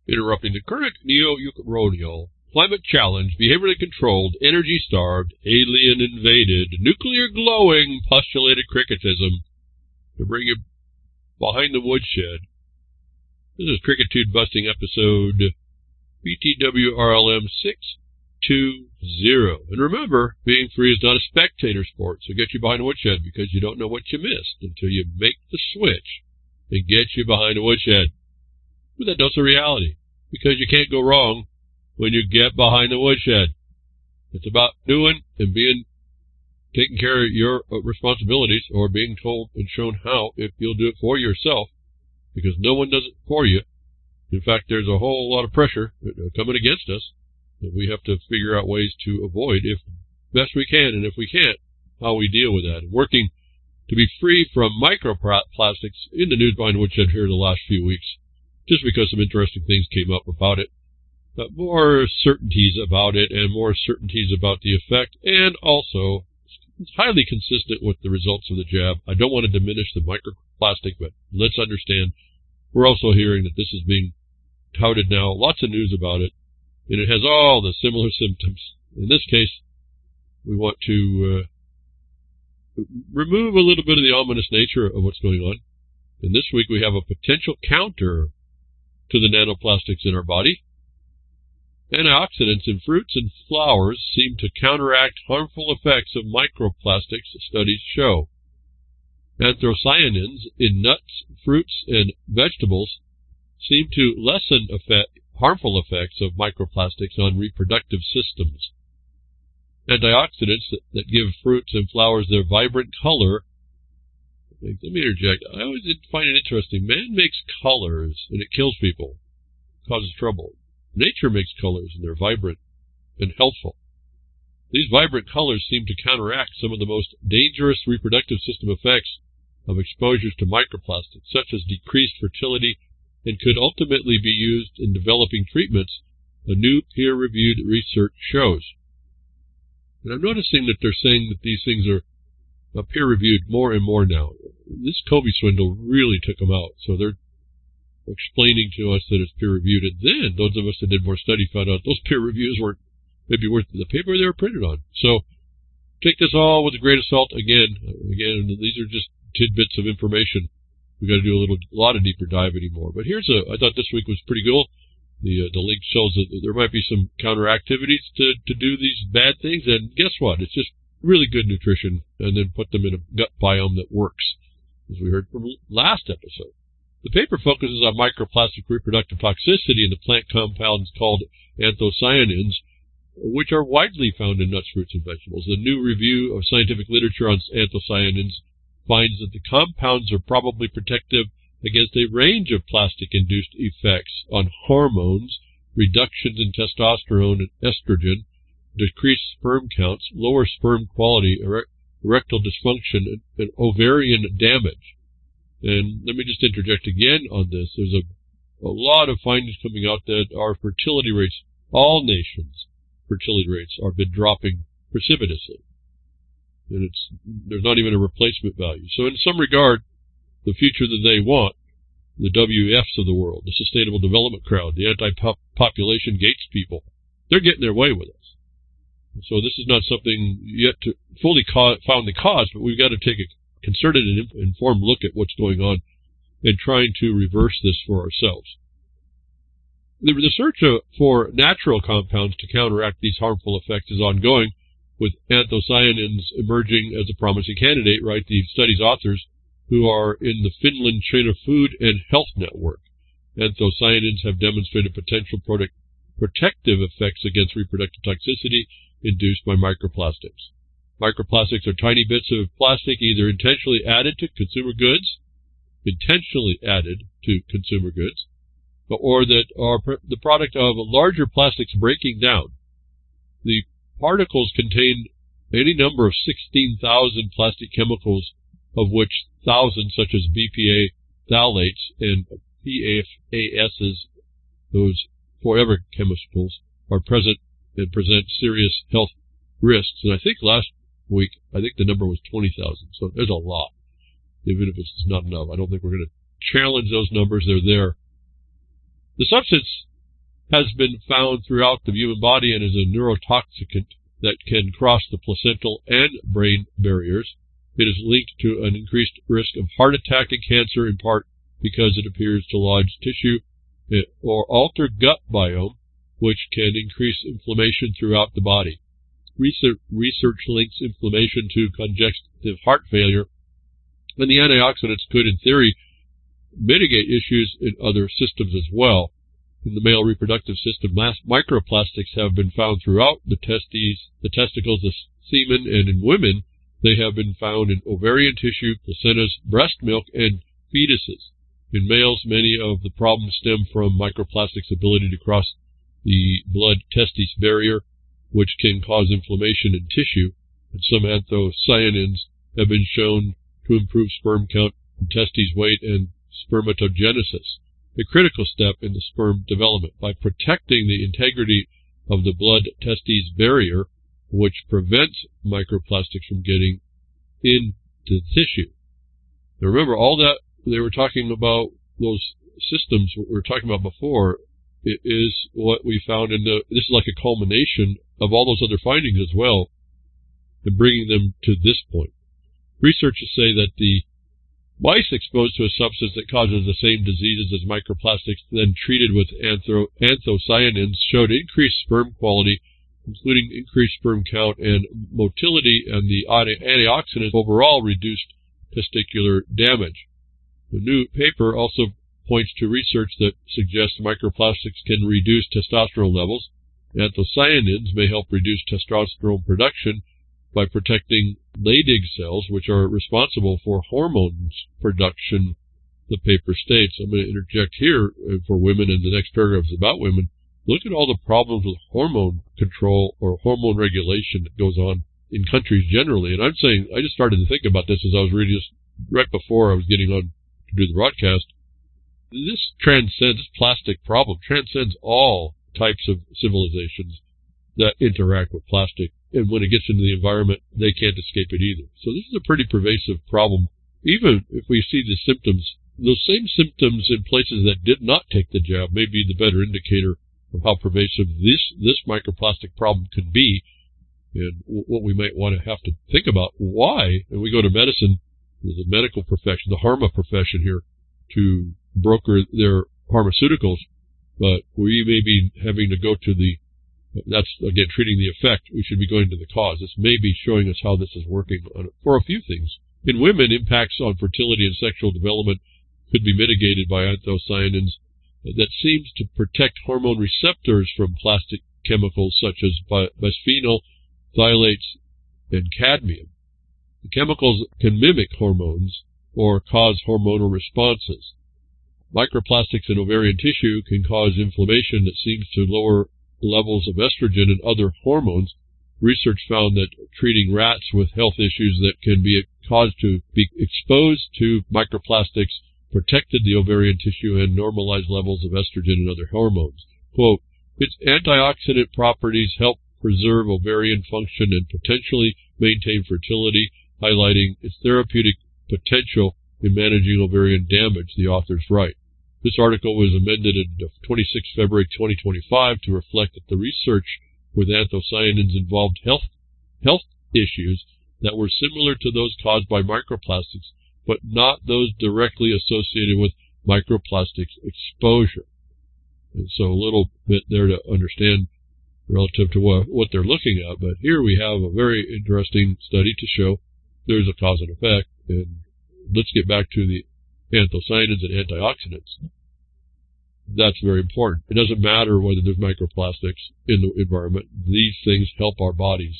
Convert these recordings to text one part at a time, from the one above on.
interrupting the current neo-Eucronial, climate-challenged, behaviorally controlled, energy-starved, alien-invaded, nuclear-glowing, postulated cricketism to bring you behind the woodshed. This is Crickitude Busting episode BTWRLM 620. And remember, being free is not a spectator sport, so get you behind the woodshed because you don't know what you missed until you make the switch and get you behind the woodshed. With that dose of reality, because you can't go wrong when you get behind the woodshed. It's about doing and taking care of your responsibilities, or being told and shown how if you'll do it for yourself, because no one does it for you. In fact, there's a whole lot of pressure coming against us that we have to figure out ways to avoid if best we can, and if we can't, how we deal with that. And working to be free from microplastics in the news behind the woodshed here the last few weeks, just because some interesting things came up about it. More certainties about it, and more certainties about the effect, and also it's highly consistent with the results of the jab. I don't want to diminish the microplastic, but let's understand we're also hearing that this is being touted now. Lots of news about it, and it has all the similar symptoms. In this case, we want to remove a little bit of the ominous nature of what's going on. And this week we have a potential counter to the nanoplastics in our body. Antioxidants in fruits and flowers seem to counteract harmful effects of microplastics, studies show. Anthocyanins in nuts, fruits, and vegetables seem to lessen harmful effects of microplastics on reproductive systems. Antioxidants that give fruits and flowers their vibrant color. Let me interject. I always find it interesting. Man makes colors, and it kills people. It causes trouble. Nature makes colors, and they're vibrant and healthful. These vibrant colors seem to counteract some of the most dangerous reproductive system effects of exposures to microplastics, such as decreased fertility, and could ultimately be used in developing treatments, a new peer-reviewed research shows. And I'm noticing that they're saying that these things are peer-reviewed more and more now. This COVID swindle really took them out, so they're explaining to us that it's peer-reviewed. And then those of us that did more study found out those peer reviews weren't maybe worth the paper they were printed on. So take this all with a grain of salt. Again, these are just tidbits of information. We've got to do a lot of deeper dive anymore. But I thought this week was pretty cool. The link shows that there might be some counter activities to do these bad things. And guess what? It's just really good nutrition, and then put them in a gut biome that works, as we heard from last episode. The paper focuses on microplastic reproductive toxicity in the plant compounds called anthocyanins, which are widely found in nuts, fruits, and vegetables. The new review of scientific literature on anthocyanins finds that the compounds are probably protective against a range of plastic-induced effects on hormones, reductions in testosterone and estrogen, decreased sperm counts, lower sperm quality, erectile dysfunction, and ovarian damage. And let me just interject again on this. There's a lot of findings coming out that our fertility rates, all nations' fertility rates, have been dropping precipitously. And there's not even a replacement value. So in some regard, the future that they want, the WFs of the world, the Sustainable Development crowd, the anti-population Gates people, they're getting their way with us. So this is not something yet to fully found the cause, but we've got to take a concerted and informed look at what's going on and trying to reverse this for ourselves. The research for natural compounds to counteract these harmful effects is ongoing, with anthocyanins emerging as a promising candidate, write the study's authors, who are in the Finland China Food and Health Network. Anthocyanins have demonstrated potential protective effects against reproductive toxicity induced by microplastics. Microplastics are tiny bits of plastic either intentionally added to consumer goods, or that are the product of larger plastics breaking down. The particles contain any number of 16,000 plastic chemicals, of which thousands such as BPA phthalates and PFASs, those forever chemicals, are present and present serious health risks. And I think last week, the number was 20,000. So there's a lot. Even if it's not enough, I don't think we're going to challenge those numbers. They're there. The substance has been found throughout the human body and is a neurotoxicant that can cross the placental and brain barriers. It is linked to an increased risk of heart attack and cancer, in part because it appears to lodge tissue or alter gut biome, which can increase inflammation throughout the body. Research links inflammation to congestive heart failure, and the antioxidants could, in theory, mitigate issues in other systems as well. In the male reproductive system, microplastics have been found throughout the testicles, the semen, and in women, they have been found in ovarian tissue, placentas, breast milk, and fetuses. In males, many of the problems stem from microplastics' ability to cross the blood-testis barrier, which can cause inflammation in tissue, and some anthocyanins have been shown to improve sperm count, testes weight, and spermatogenesis, a critical step in the sperm development. By protecting the integrity of the blood-testis barrier, which prevents microplastics from getting into the tissue. Now remember, all that they were talking about, those systems we were talking about before, it is what we found in this is like a culmination of all those other findings as well, and bringing them to this point. Researchers say that the mice exposed to a substance that causes the same diseases as microplastics, then treated with anthocyanins, showed increased sperm quality, including increased sperm count and motility, and the antioxidants overall reduced testicular damage. The new paper also points to research that suggests microplastics can reduce testosterone levels. Anthocyanins may help reduce testosterone production by protecting Leydig cells, which are responsible for hormones production, the paper states. I'm going to interject here for women, and the next paragraph is about women. Look at all the problems with hormone control or hormone regulation that goes on in countries generally. And I'm saying, I just started to think about this as I was reading this right before I was getting on to do the broadcast. This plastic problem transcends all types of civilizations that interact with plastic. And when it gets into the environment, they can't escape it either. So this is a pretty pervasive problem. Even if we see the symptoms, those same symptoms in places that did not take the jab may be the better indicator of how pervasive this microplastic problem could be, and what we might want to have to think about. Why? And we go to medicine, the medical profession, the pharma profession here, to broker their pharmaceuticals, but we may be having to go to that's again treating the effect. We should be going to the cause. This may be showing us how this is working for a few things. In women, impacts on fertility and sexual development could be mitigated by anthocyanins that seems to protect hormone receptors from plastic chemicals such as bisphenol, phthalates, and cadmium. The chemicals can mimic hormones or cause hormonal responses. Microplastics in ovarian tissue can cause inflammation that seems to lower levels of estrogen and other hormones. Research found that treating rats with health issues that can be caused to be exposed to microplastics protected the ovarian tissue and normalized levels of estrogen and other hormones. Quote, its antioxidant properties help preserve ovarian function and potentially maintain fertility, highlighting its therapeutic potential in managing ovarian damage, the authors write. This article was amended on 26 February 2025 to reflect that the research with anthocyanins involved health issues that were similar to those caused by microplastics, but not those directly associated with microplastics exposure. And so a little bit there to understand relative to what they're looking at. But here we have a very interesting study to show there's a cause and effect. And let's get back to the anthocyanins and antioxidants. That's very important. It doesn't matter whether there's microplastics in the environment. These things help our bodies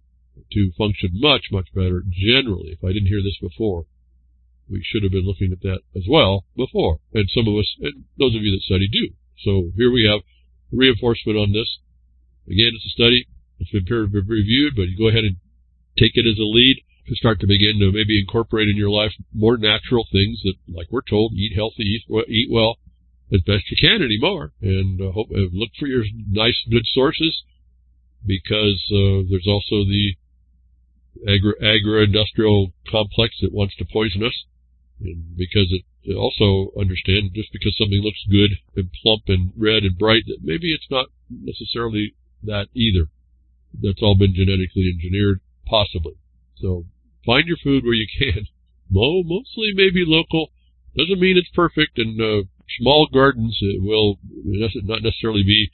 to function much, much better generally. If I didn't hear this before, we should have been looking at that as well before. And some of us, and those of you that study, do. So here we have reinforcement on this. Again, it's a study. It's been peer reviewed, but you go ahead and take it as a lead to start to begin to maybe incorporate in your life more natural things that, like we're told, eat healthy, eat well as best you can anymore. And look for your nice, good sources, because there's also the agro-industrial complex that wants to poison us, and because it also understand just because something looks good and plump and red and bright, that maybe it's not necessarily that either. That's all been genetically engineered, possibly. So find your food where you can. Mostly maybe local. Doesn't mean it's perfect, and small gardens will not necessarily be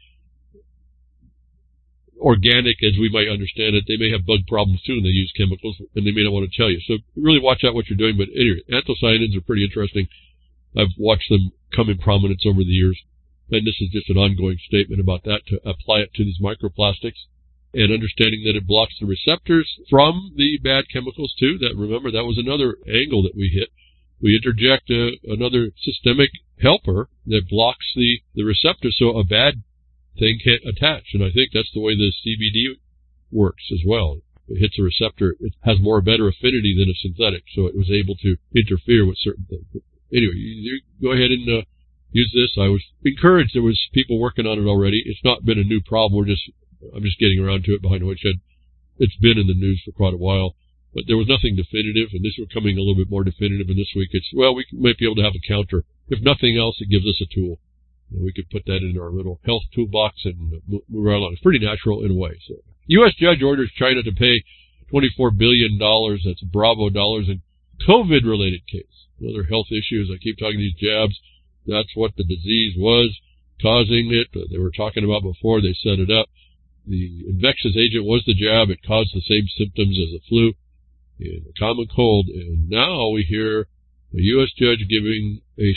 organic as we might understand it. They may have bug problems too, and they use chemicals, and they may not want to tell you. So really watch out what you're doing. But anyway, anthocyanins are pretty interesting. I've watched them come in prominence over the years, and this is just an ongoing statement about that, to apply it to these microplastics, and understanding that it blocks the receptors from the bad chemicals too. Remember, that was another angle that we hit. We interject another systemic helper that blocks the receptor, so a bad thing can't attach. And I think that's the way the CBD works as well. It hits a receptor. It has better affinity than a synthetic, so it was able to interfere with certain things. But anyway, you go ahead and use this. I was encouraged. There was people working on it already. It's not been a new problem. I'm just getting around to it behind the woodshed. It's been in the news for quite a while, but there was nothing definitive, and this was coming a little bit more definitive. And this week we might be able to have a counter. If nothing else, it gives us a tool. We could put that in our little health toolbox and move right along. It's pretty natural in a way. So, U.S. judge orders China to pay $24 billion, that's Bravo dollars, in COVID-related case. Another health issue, as I keep talking these jabs, that's what the disease was causing it. They were talking about before they set it up. The infectious agent was the jab. It caused the same symptoms as the flu and a common cold. And now we hear a U.S. judge giving a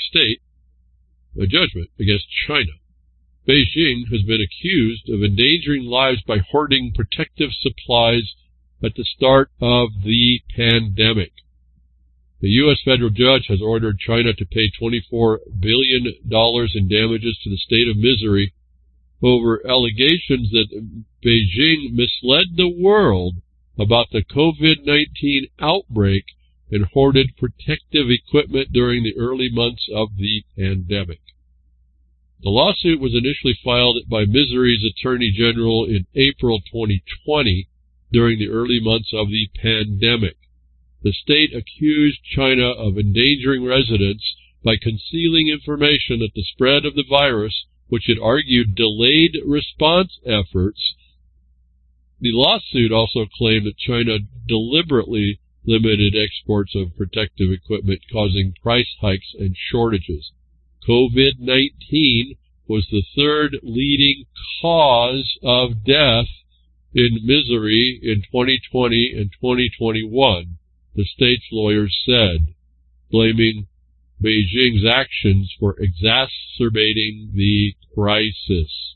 judgment against China. Beijing has been accused of endangering lives by hoarding protective supplies at the start of the pandemic. The U.S. federal judge has ordered China to pay $24 billion in damages to the state of Missouri over allegations that Beijing misled the world about the COVID-19 outbreak and hoarded protective equipment during the early months of the pandemic. The lawsuit was initially filed by Missouri's Attorney General in April 2020 during the early months of the pandemic. The state accused China of endangering residents by concealing information that the spread of the virus, which it argued delayed response efforts. The lawsuit also claimed that China deliberately limited exports of protective equipment, causing price hikes and shortages. COVID-19 was the third leading cause of death in Missouri in 2020 and 2021, the state's lawyers said, blaming Beijing's actions for exacerbating the crisis.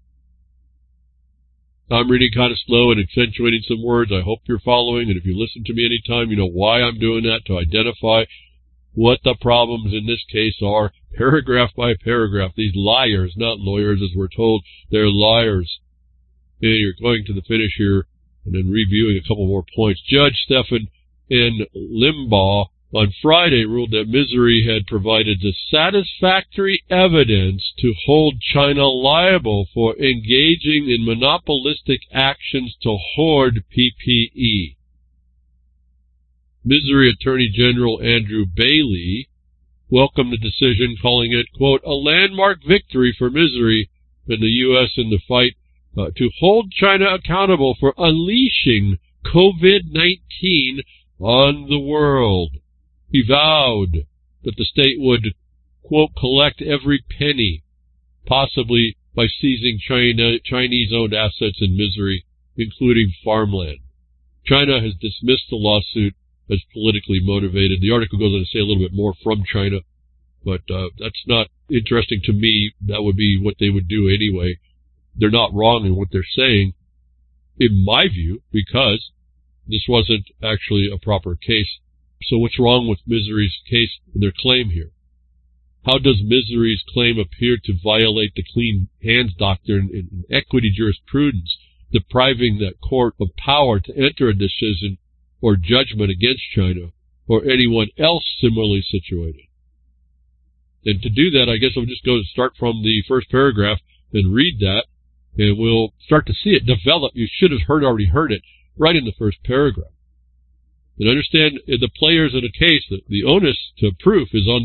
I'm reading kind of slow and accentuating some words. I hope you're following, and if you listen to me anytime, you know why I'm doing that, to identify what the problems in this case are, paragraph by paragraph. These liars, not lawyers, as we're told, they're liars. And you're going to the finish here and then reviewing a couple more points. Judge Stephen N. Limbaugh on Friday ruled that Missouri had provided the satisfactory evidence to hold China liable for engaging in monopolistic actions to hoard PPE. Missouri Attorney General Andrew Bailey welcomed the decision, calling it, quote, a landmark victory for Missouri and the U.S. in the fight to hold China accountable for unleashing COVID-19 on the world. He vowed that the state would, quote, collect every penny, possibly by seizing Chinese-owned assets in Missouri, including farmland. China has dismissed the lawsuit as politically motivated. The article goes on to say a little bit more from China, but that's not interesting to me. That would be what they would do anyway. They're not wrong in what they're saying, in my view, because this wasn't actually a proper case. So what's wrong with Missouri's case and their claim here? How does Missouri's claim appear to violate the clean hands doctrine in equity jurisprudence, depriving that court of power to enter a decision or judgment against China or anyone else similarly situated? And to do that, I guess I'll just start from the first paragraph and read that, and we'll start to see it develop. You should have already heard it right in the first paragraph. And understand the players in a case that the onus to proof is on the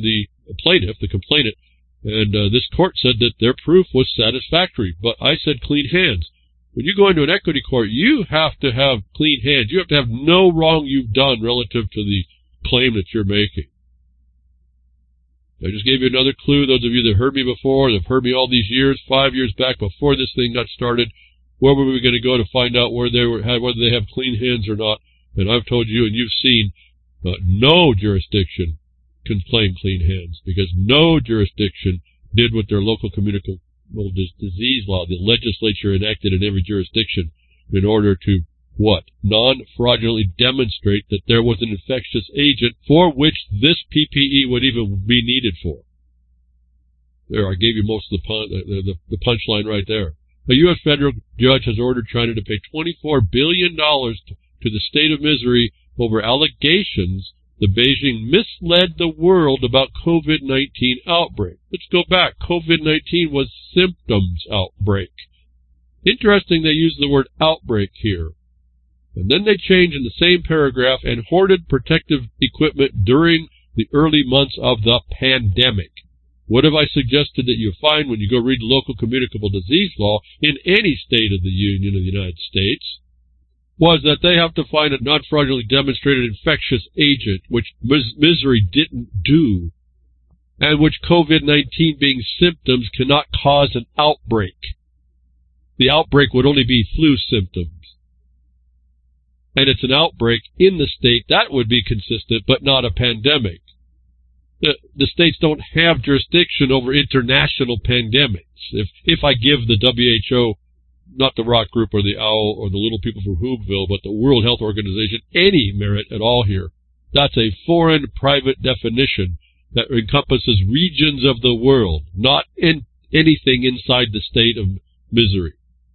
plaintiff, the complainant, and this court said that their proof was satisfactory. But I said clean hands. When you go into an equity court, you have to have clean hands. You have to have no wrong you've done relative to the claim that you're making. I just gave you another clue. Those of you that heard me before, that have heard me all these years, 5 years back before this thing got started, where were we going to go to find out whether they have clean hands or not? And I've told you, and you've seen, no jurisdiction can claim clean hands, because no jurisdiction did what their local communicable disease law, the legislature enacted in every jurisdiction in order to, what? Non-fraudulently demonstrate that there was an infectious agent for which this PPE would even be needed for. There, I gave you most of the punchline right there. A U.S. federal judge has ordered China to pay $24 billion to the state of Missouri over allegations that Beijing misled the world about COVID-19 outbreak. Let's go back. COVID-19 was symptoms outbreak. Interesting they use the word outbreak here. And then they change in the same paragraph and hoarded protective equipment during the early months of the pandemic. What have I suggested that you find when you go read local communicable disease law in any state of the Union of the United States? Was that they have to find a non-fraudulently demonstrated infectious agent, which Missouri didn't do, and which COVID-19 being symptoms cannot cause an outbreak. The outbreak would only be flu symptoms. And it's an outbreak in the state, that would be consistent, but not a pandemic. The states don't have jurisdiction over international pandemics. If I give the WHO, not the Rock Group or the OWL or the little people from Whoville, but the World Health Organization, any merit at all here, that's a foreign private definition that encompasses regions of the world, not in anything inside the state of Missouri.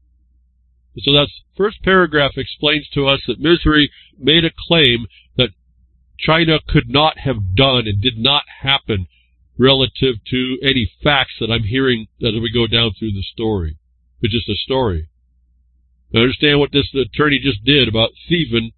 So that first paragraph explains to us that Missouri made a claim that China could not have done and did not happen relative to any facts that I'm hearing as we go down through the story. It's just a story. I understand what this attorney just did about thieving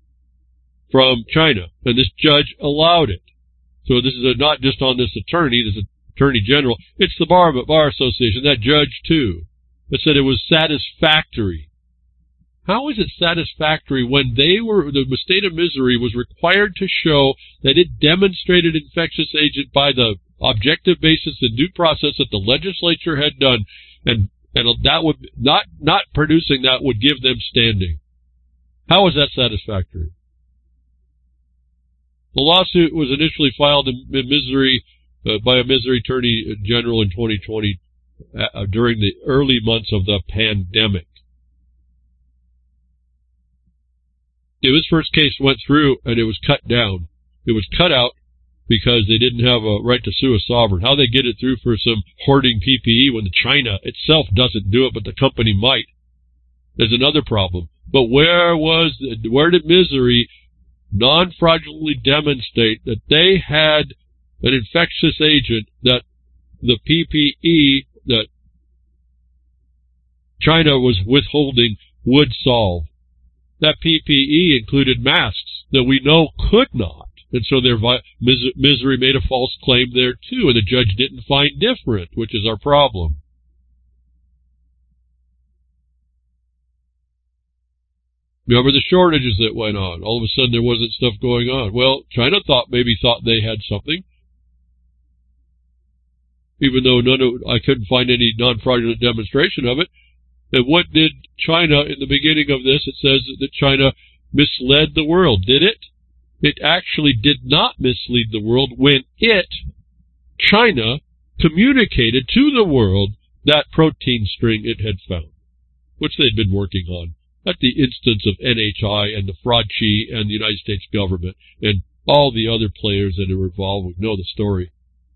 from China, and this judge allowed it. So this is not just on this attorney, this attorney general. It's the Bar Association, that judge too, that said it was satisfactory. How is it satisfactory when the state of Missouri was required to show that it demonstrated infectious agent by the objective basis and due process that the legislature had done, and that would not producing that would give them standing? How is that satisfactory? The lawsuit was initially filed in Missouri by a Missouri Attorney General in 2020 during the early months of the pandemic. This first case went through and it was cut down. It was cut out because they didn't have a right to sue a sovereign. How they get it through for some hoarding PPE when China itself doesn't do it, but the company might, is another problem. But where did Missouri non-fraudulently demonstrate that they had an infectious agent that the PPE that China was withholding would solve? That PPE included masks that we know could not. And so Missouri made a false claim there too, and the judge didn't find different, which is our problem. Remember the shortages that went on. All of a sudden there wasn't stuff going on. Well, China maybe thought they had something, even though I couldn't find any non-fraudulent demonstration of it. And what did China, in the beginning of this, it says that China misled the world. Did it? It actually did not mislead the world when China, communicated to the world that protein string it had found, which they'd been working on at the instance of NHI and the Fraud Chi and the United States government and all the other players that are involved. We know the story.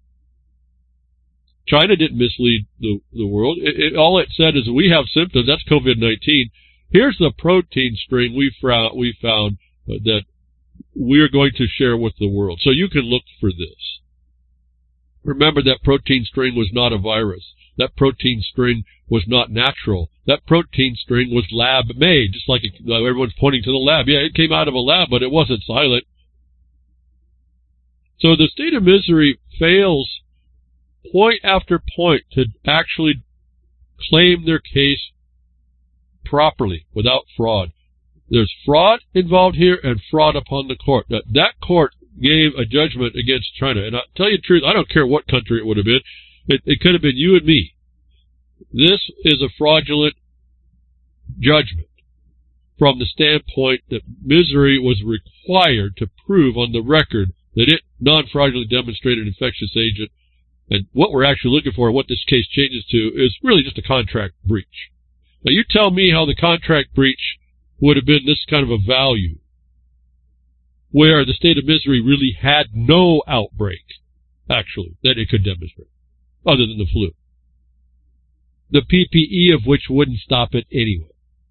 China didn't mislead the world. All it said is we have symptoms. That's COVID-19. Here's the protein string we found that we're going to share with the world. So you can look for this. Remember, that protein string was not a virus. That protein string was not natural. That protein string was lab-made, just like everyone's pointing to the lab. Yeah, it came out of a lab, but it wasn't silent. So the state of Missouri fails point after point to actually claim their case properly without fraud. There's fraud involved here and fraud upon the court. That court gave a judgment against China. And I'll tell you the truth, I don't care what country it would have been. It could have been you and me. This is a fraudulent judgment from the standpoint that Missouri was required to prove on the record that it non-fraudulently demonstrated an infectious agent. And what we're actually looking for, what this case changes to, is really just a contract breach. Now, you tell me how the contract breach would have been this kind of a value, where the state of Missouri really had no outbreak, actually, that it could demonstrate, other than the flu. The PPE of which wouldn't stop it anyway.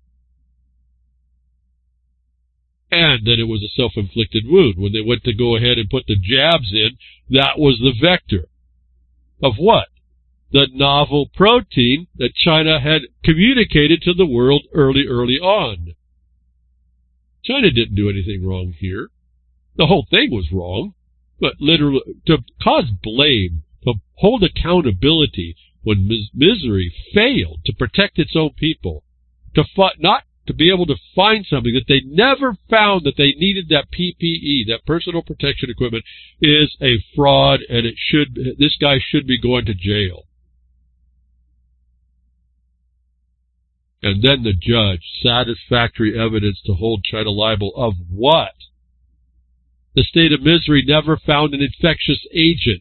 And that it was a self-inflicted wound. When they went to go ahead and put the jabs in, that was the vector. Of what? The novel protein that China had communicated to the world early on. China didn't do anything wrong here. The whole thing was wrong. But literally, to cause blame, to hold accountability when Missouri failed to protect its own people, not to be able to find something that they never found that they needed, that PPE, that personal protection equipment, is a fraud, and this guy should be going to jail. And then the judge, satisfactory evidence to hold China liable of what? The state of Missouri never found an infectious agent.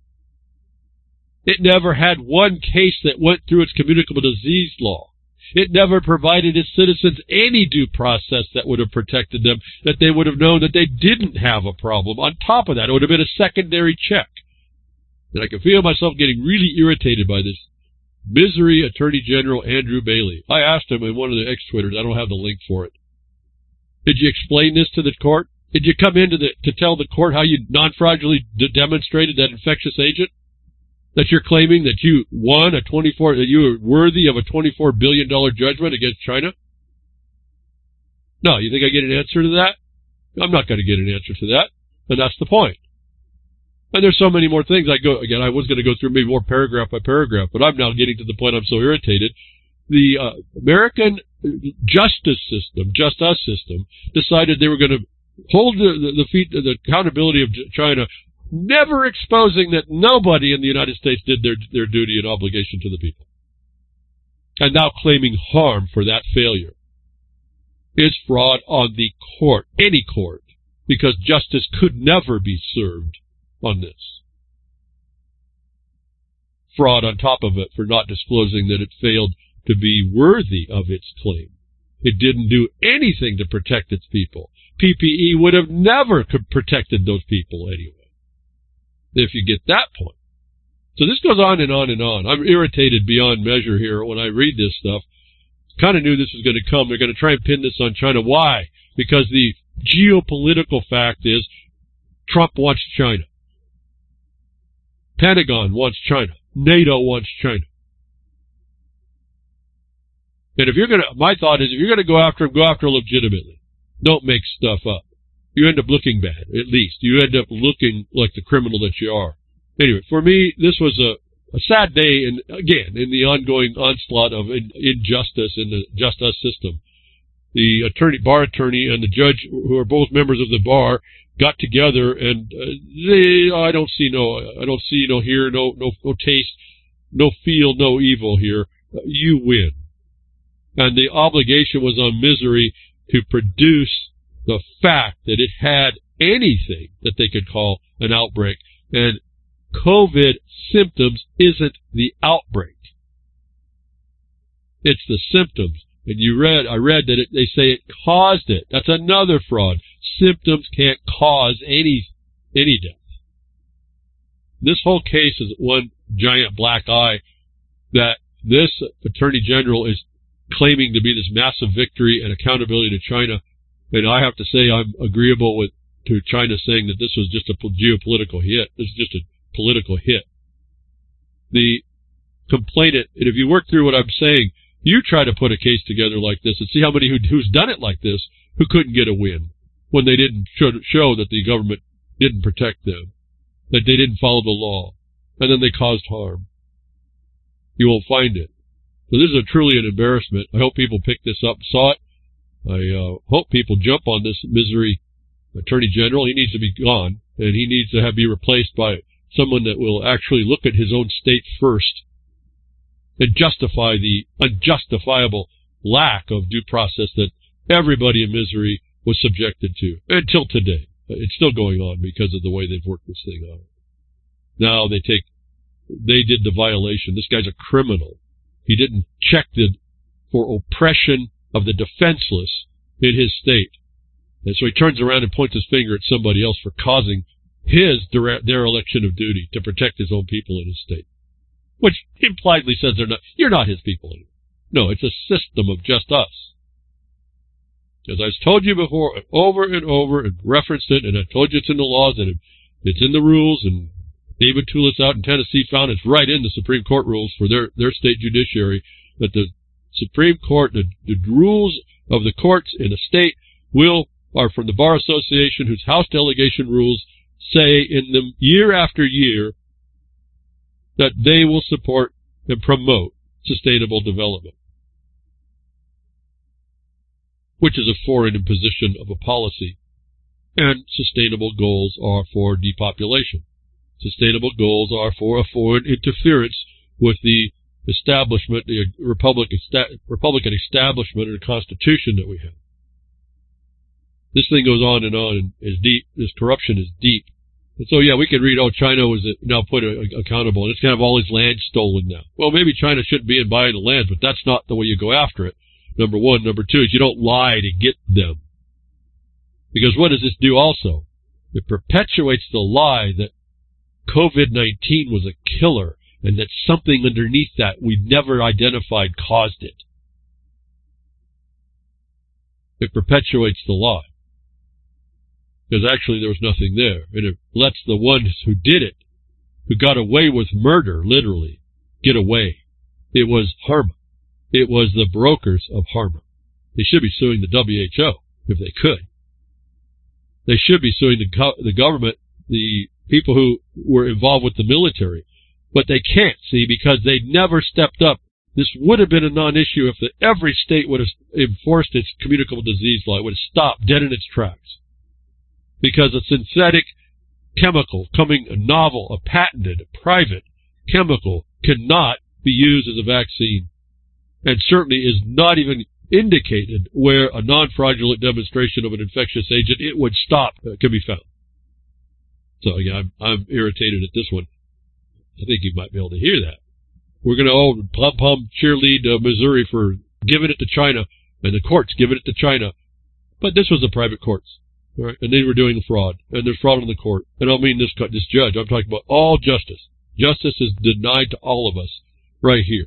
It never had one case that went through its communicable disease law. It never provided its citizens any due process that would have protected them, that they would have known that they didn't have a problem. On top of that, it would have been a secondary check. And I can feel myself getting really irritated by this. Missouri Attorney General Andrew Bailey. I asked him in one of the X-Twitters, I don't have the link for it. Did you explain this to the court? Did you come in to tell the court how you non-fraudulently demonstrated that infectious agent? That you're claiming that you won that you were worthy of a $24 billion judgment against China? No, you think I get an answer to that? I'm not going to get an answer to that, and that's the point. And there's so many more things. I was going to go through maybe more paragraph by paragraph, but I'm now getting to the point I'm so irritated. The American justice system, Just Us system, decided they were going to hold the accountability of China, never exposing that nobody in the United States did their duty and obligation to the people. And now claiming harm for that failure is fraud on the court, any court, because justice could never be served on this. Fraud on top of it for not disclosing that it failed to be worthy of its claim. It didn't do anything to protect its people. PPE would have never protected those people anyway, if you get that point. So this goes on and on and on. I'm irritated beyond measure here when I read this stuff. Kind of knew this was going to come. They're going to try and pin this on China. Why? Because the geopolitical fact is Trump wants China. Pentagon wants China. NATO wants China. And my thought is, if you're going to go after him, go after him legitimately. Don't make stuff up. You end up looking bad, at least. You end up looking like the criminal that you are. Anyway, for me, this was a sad day, and again, in the ongoing onslaught of injustice in the Just Us system. The bar attorney and the judge, who are both members of the bar, got together, and I don't see no hear, no taste, no feel, no evil here. You win. And the obligation was on Missouri to produce the fact that it had anything that they could call an outbreak. And COVID symptoms isn't the outbreak. It's the symptoms. And I read that they say it caused it. That's another fraud. Symptoms can't cause any death. This whole case is one giant black eye that this Attorney General is claiming to be this massive victory and accountability to China. And I have to say I'm agreeable to China saying that this was just a geopolitical hit. This is just a political hit. The complainant, and if you work through what I'm saying, you try to put a case together like this and see how many who's done it like this who couldn't get a win when they didn't show that the government didn't protect them. that they didn't follow the law, and then they caused harm. You won't find it. So this is truly an embarrassment. I hope people pick this up, saw it. I hope people jump on this Missouri Attorney General. He needs to be gone, and he needs to be replaced by someone that will actually look at his own state first and justify the unjustifiable lack of due process that everybody in Missouri was subjected to until today. It's still going on because of the way they've worked this thing out. Now they did the violation. This guy's a criminal. He didn't check for oppression of the defenseless in his state. And so he turns around and points his finger at somebody else for causing his dereliction of duty to protect his own people in his state, which impliedly says you're not his people anymore. No, it's a system of just us. As I've told you before, over and over, and referenced it, and I told you it's in the laws, and it's in the rules, and David Toulis out in Tennessee found it's right in the Supreme Court rules for their state judiciary, that the Supreme Court, the rules of the courts in a state are from the Bar Association, whose House delegation rules say in them year after year that they will support and promote sustainable development, which is a foreign imposition of a policy. And sustainable goals are for depopulation. Sustainable goals are for a foreign interference with the establishment, the Republican establishment and the Constitution that we have. This thing goes on and is deep. This corruption is deep. And so, yeah, we can read, China was now put accountable, and it's going to have all his land stolen now. Well, maybe China shouldn't be in buying the land, but that's not the way you go after it. Number one. Number two is you don't lie to get them. Because what does this do also? It perpetuates the lie that COVID-19 was a killer and that something underneath that we never identified caused it. It perpetuates the lie. Because actually there was nothing there. And it lets the ones who did it, who got away with murder, literally, get away. It was Harma. It was the brokers of Harma. They should be suing the WHO if they could. They should be suing the government, the people who were involved with the military. But they can't, see, because they never stepped up. This would have been a non-issue if every state would have enforced its communicable disease law. It would have stopped dead in its tracks. Because a synthetic chemical, a novel, a patented, a private chemical cannot be used as a vaccine, and certainly is not even indicated where a non-fraudulent demonstration of an infectious agent it would stop can be found. So again, I'm irritated at this one. I think you might be able to hear that. We're going to pom-pom cheerlead Missouri for giving it to China, and the courts giving it to China. But this was the private courts, right? And they were doing fraud, and there's fraud in the court. And I don't mean this judge. I'm talking about all justice. Justice is denied to all of us right here.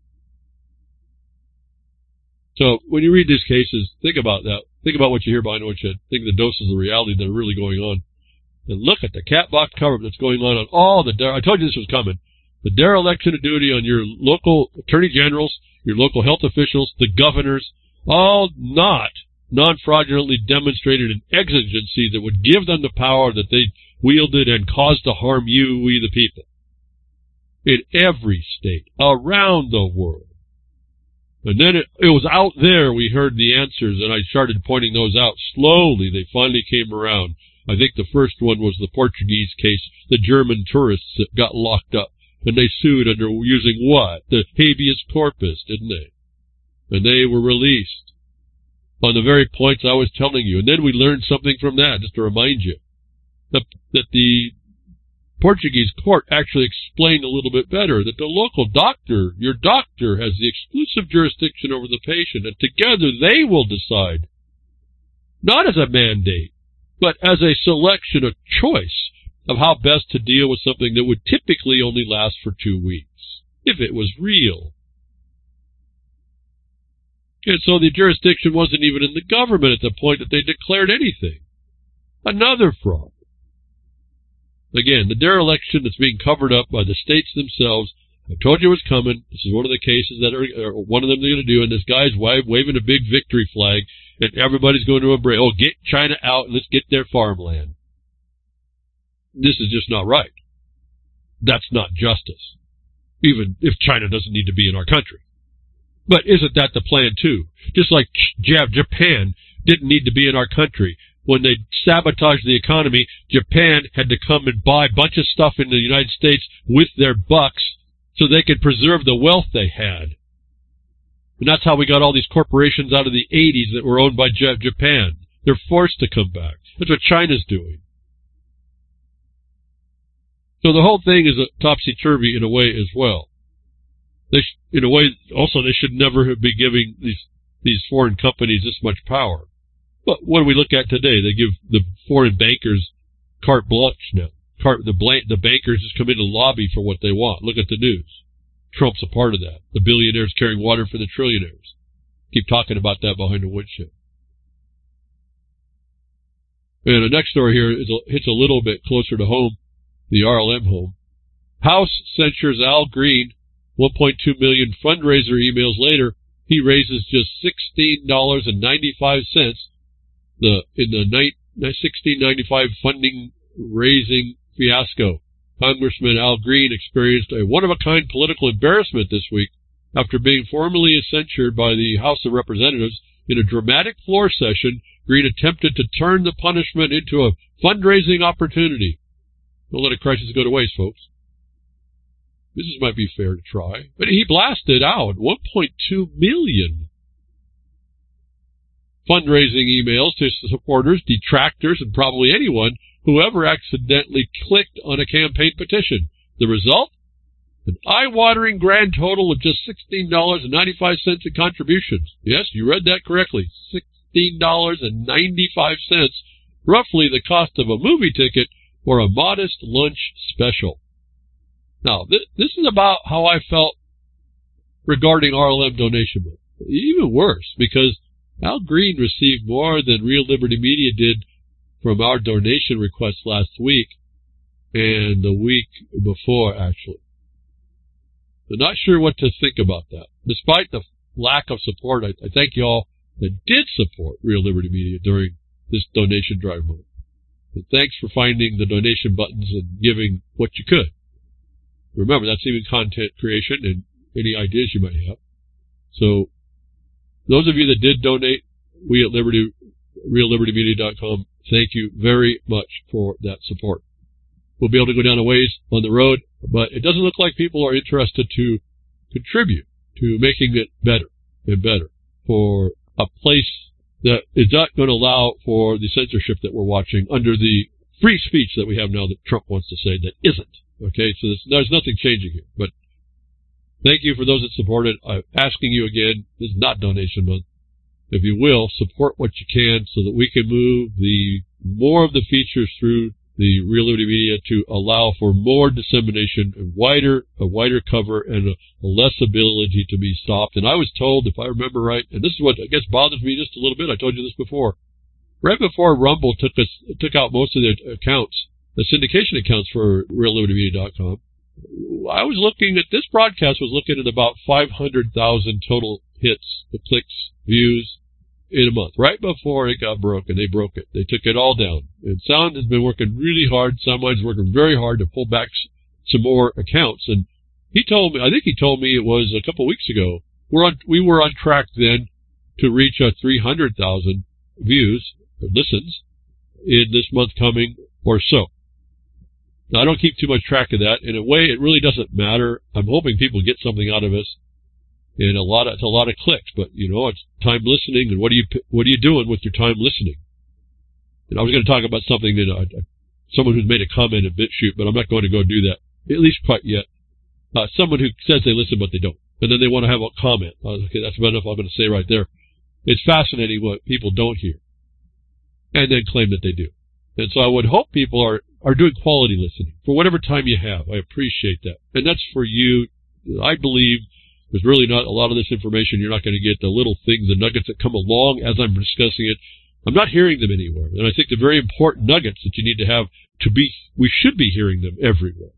So when you read these cases, think about that. Think about what you hear behind what you think of the doses of reality that are really going on. And look at the catbox cover that's going on all the... I told you this was coming. The dereliction of duty on your local attorney generals, your local health officials, the governors, all not non-fraudulently demonstrated an exigency that would give them the power that they wielded and caused to harm you, we the people. In every state, around the world. And then it was out there we heard the answers, and I started pointing those out. Slowly, they finally came around. I think the first one was the Portuguese case, the German tourists that got locked up. And they sued under using what? The habeas corpus, didn't they? And they were released on the very points I was telling you. And then we learned something from that, just to remind you, that the Portuguese court actually explained a little bit better that the local doctor, your doctor, has the exclusive jurisdiction over the patient, and together they will decide, not as a mandate, but as a selection, a choice of how best to deal with something that would typically only last for 2 weeks, if it was real. And so the jurisdiction wasn't even in the government at the point that they declared anything. Another fraud. Again, the dereliction that's being covered up by the states themselves. I told you it was coming. This is one of the cases that one of them they're going to do, and this guy's waving a big victory flag, and everybody's going to embrace, get China out and let's get their farmland. this is just not right. That's not justice, even if China doesn't need to be in our country. But isn't that the plan, too? Just like Japan didn't need to be in our country. When they sabotaged the economy, Japan had to come and buy a bunch of stuff in the United States with their bucks so they could preserve the wealth they had. And that's how we got all these corporations out of the 80s that were owned by Japan. They're forced to come back. That's what China's doing. So the whole thing is topsy-turvy in a way as well. In a way, also, they should never have been giving these foreign companies this much power. But what do we look at today? They give the foreign bankers carte blanche now. The bankers just come in to lobby for what they want. Look at the news. Trump's a part of that. The billionaires carrying water for the trillionaires. Keep talking about that behind the woodshed. And the next story here hits a little bit closer to home, the RLM home. House censures Al Green. 1.2 million fundraiser emails later, he raises just $16.95 in the 1695 funding raising fiasco. Congressman Al Green experienced a one-of-a-kind political embarrassment this week after being formally censured by the House of Representatives. In a dramatic floor session, Green attempted to turn the punishment into a fundraising opportunity. Don't let a crisis go to waste, folks. This might be fair to try. But he blasted out 1.2 million fundraising emails to supporters, detractors, and probably anyone who ever accidentally clicked on a campaign petition. The result? An eye-watering grand total of just $16.95 in contributions. Yes, you read that correctly. $16.95, roughly the cost of a movie ticket or a modest lunch special. Now, this is about how I felt regarding RLM donation. Even worse, because Al Green received more than Real Liberty Media did from our donation request last week and the week before, actually. I'm not sure what to think about that. Despite the lack of support, I thank you all that did support Real Liberty Media during this donation drive month. And thanks for finding the donation buttons and giving what you could. Remember, that's even content creation and any ideas you might have. So, those of you that did donate, we at RealLibertyMedia.com, thank you very much for that support. We'll be able to go down a ways on the road, but it doesn't look like people are interested to contribute to making it better and better for a place that is not going to allow for the censorship that we're watching under the free speech that we have now that Trump wants to say that isn't. Okay, so there's nothing changing here. But thank you for those that supported. I'm asking you again, this is not donation month. If you will, support what you can so that we can move more of the features through the Real Liberty Media to allow for more dissemination and a wider cover and a less ability to be stopped. And I was told, if I remember right, and this is what I guess bothers me just a little bit, I told you this before, right before Rumble took out most of their accounts, the syndication accounts for RealLibertyMedia.com, I was looking at, this broadcast was looking at about 500,000 total hits, the clicks, views in a month. Right before it got broken, they broke it. They took it all down. And Sound has been working really hard. Soundmine's working very hard to pull back some more accounts. And he told me, I think he told me it was a couple weeks ago, we were on track then to reach 300,000 views, or listens, in this month coming or so. Now, I don't keep too much track of that. In a way, it really doesn't matter. I'm hoping people get something out of us. And it's a lot of clicks, but it's time listening. And what are you doing with your time listening? And I was going to talk about something that someone who's made a comment in BitChute, but I'm not going to go do that, at least quite yet. Someone who says they listen, but they don't. And then they want to have a comment. Okay, that's about enough I'm going to say right there. It's fascinating what people don't hear and then claim that they do. And so I would hope people are doing quality listening for whatever time you have. I appreciate that. And that's for you. I believe there's really not a lot of this information. You're not going to get the little things, the nuggets that come along as I'm discussing it. I'm not hearing them anywhere. And I think the very important nuggets that you need to have we should be hearing them everywhere.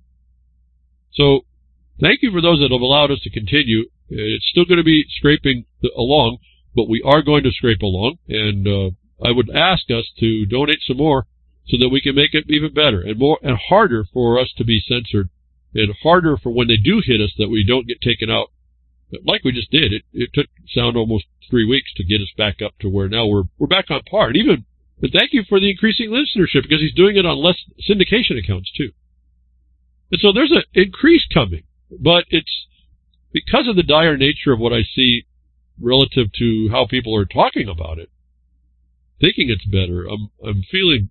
So thank you for those that have allowed us to continue. It's still going to be scraping along, but we are going to scrape along. And I would ask us to donate some more so that we can make it even better and more and harder for us to be censored, and harder for when they do hit us that we don't get taken out like we just did. It took Sound almost 3 weeks to get us back up to where now we're back on par. And thank you for the increasing listenership, because he's doing it on less syndication accounts too. And so there's an increase coming, but it's because of the dire nature of what I see relative to how people are talking about it, thinking it's better. I'm feeling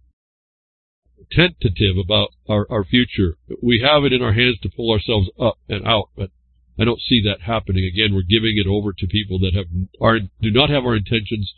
tentative about our future. We have it in our hands to pull ourselves up and out, but I don't see that happening. Again, we're giving it over to people that do not have our intentions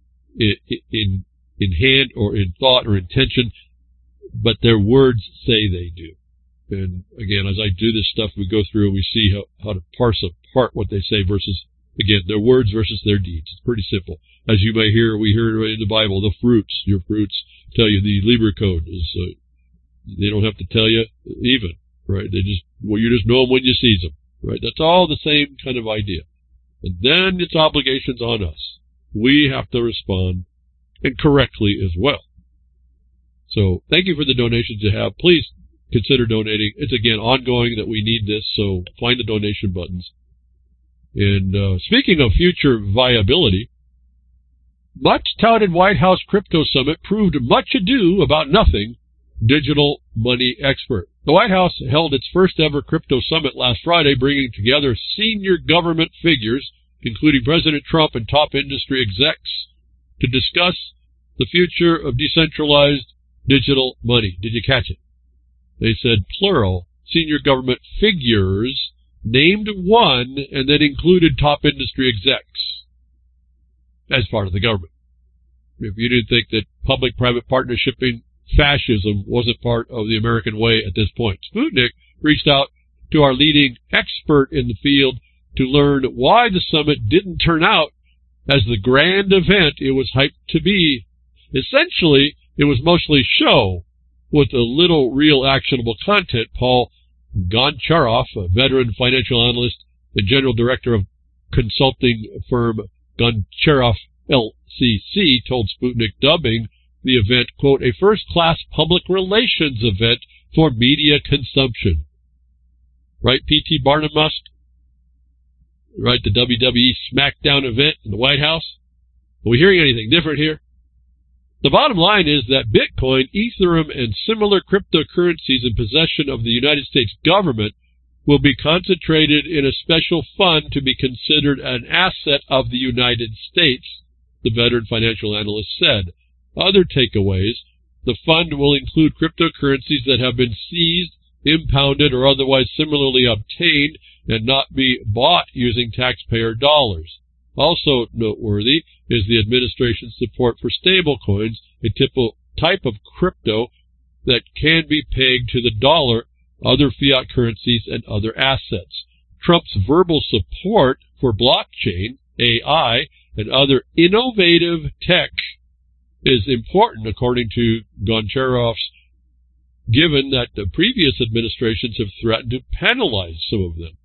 in hand or in thought or intention, but their words say they do. And again, as I do this stuff, we go through and we see how to parse apart what they say versus, again, their words versus their deeds. It's pretty simple. As you may hear, we hear in the Bible, the fruits, your fruits tell you. The Libra code is, they don't have to tell you even, right? You just know them when you see them, right? That's all the same kind of idea. And then it's obligations on us. We have to respond, and correctly as well. So thank you for the donations you have. Please consider donating. It's, again, ongoing that we need this, so find the donation buttons. And speaking of future viability, much-touted White House Crypto Summit proved much ado about nothing, digital money expert. The White House held its first-ever Crypto Summit last Friday, bringing together senior government figures, including President Trump and top industry execs, to discuss the future of decentralized digital money. Did you catch it? They said plural, senior government figures, named one, and then included top industry execs as part of the government. If you didn't think that public-private partnershiping fascism wasn't part of the American way at this point, Sputnik reached out to our leading expert in the field to learn why the summit didn't turn out as the grand event it was hyped to be. Essentially, it was mostly show with a little real actionable content. Paul Goncharoff, a veteran financial analyst and general director of consulting firm Goncharoff LCC, told Sputnik, dubbing the event, quote, a first-class public relations event for media consumption. Right, P.T. Barnum Musk? Right, the WWE SmackDown event in the White House? Are we hearing anything different here? The bottom line is that Bitcoin, Ethereum, and similar cryptocurrencies in possession of the United States government will be concentrated in a special fund to be considered an asset of the United States, the veteran financial analyst said. Other takeaways: the fund will include cryptocurrencies that have been seized, impounded, or otherwise similarly obtained and not be bought using taxpayer dollars. Also noteworthy is the administration's support for stablecoins, a type of crypto that can be pegged to the dollar, other fiat currencies, and other assets. Trump's verbal support for blockchain, AI, and other innovative tech is important, according to Goncharoff's, given that the previous administrations have threatened to penalize some of them.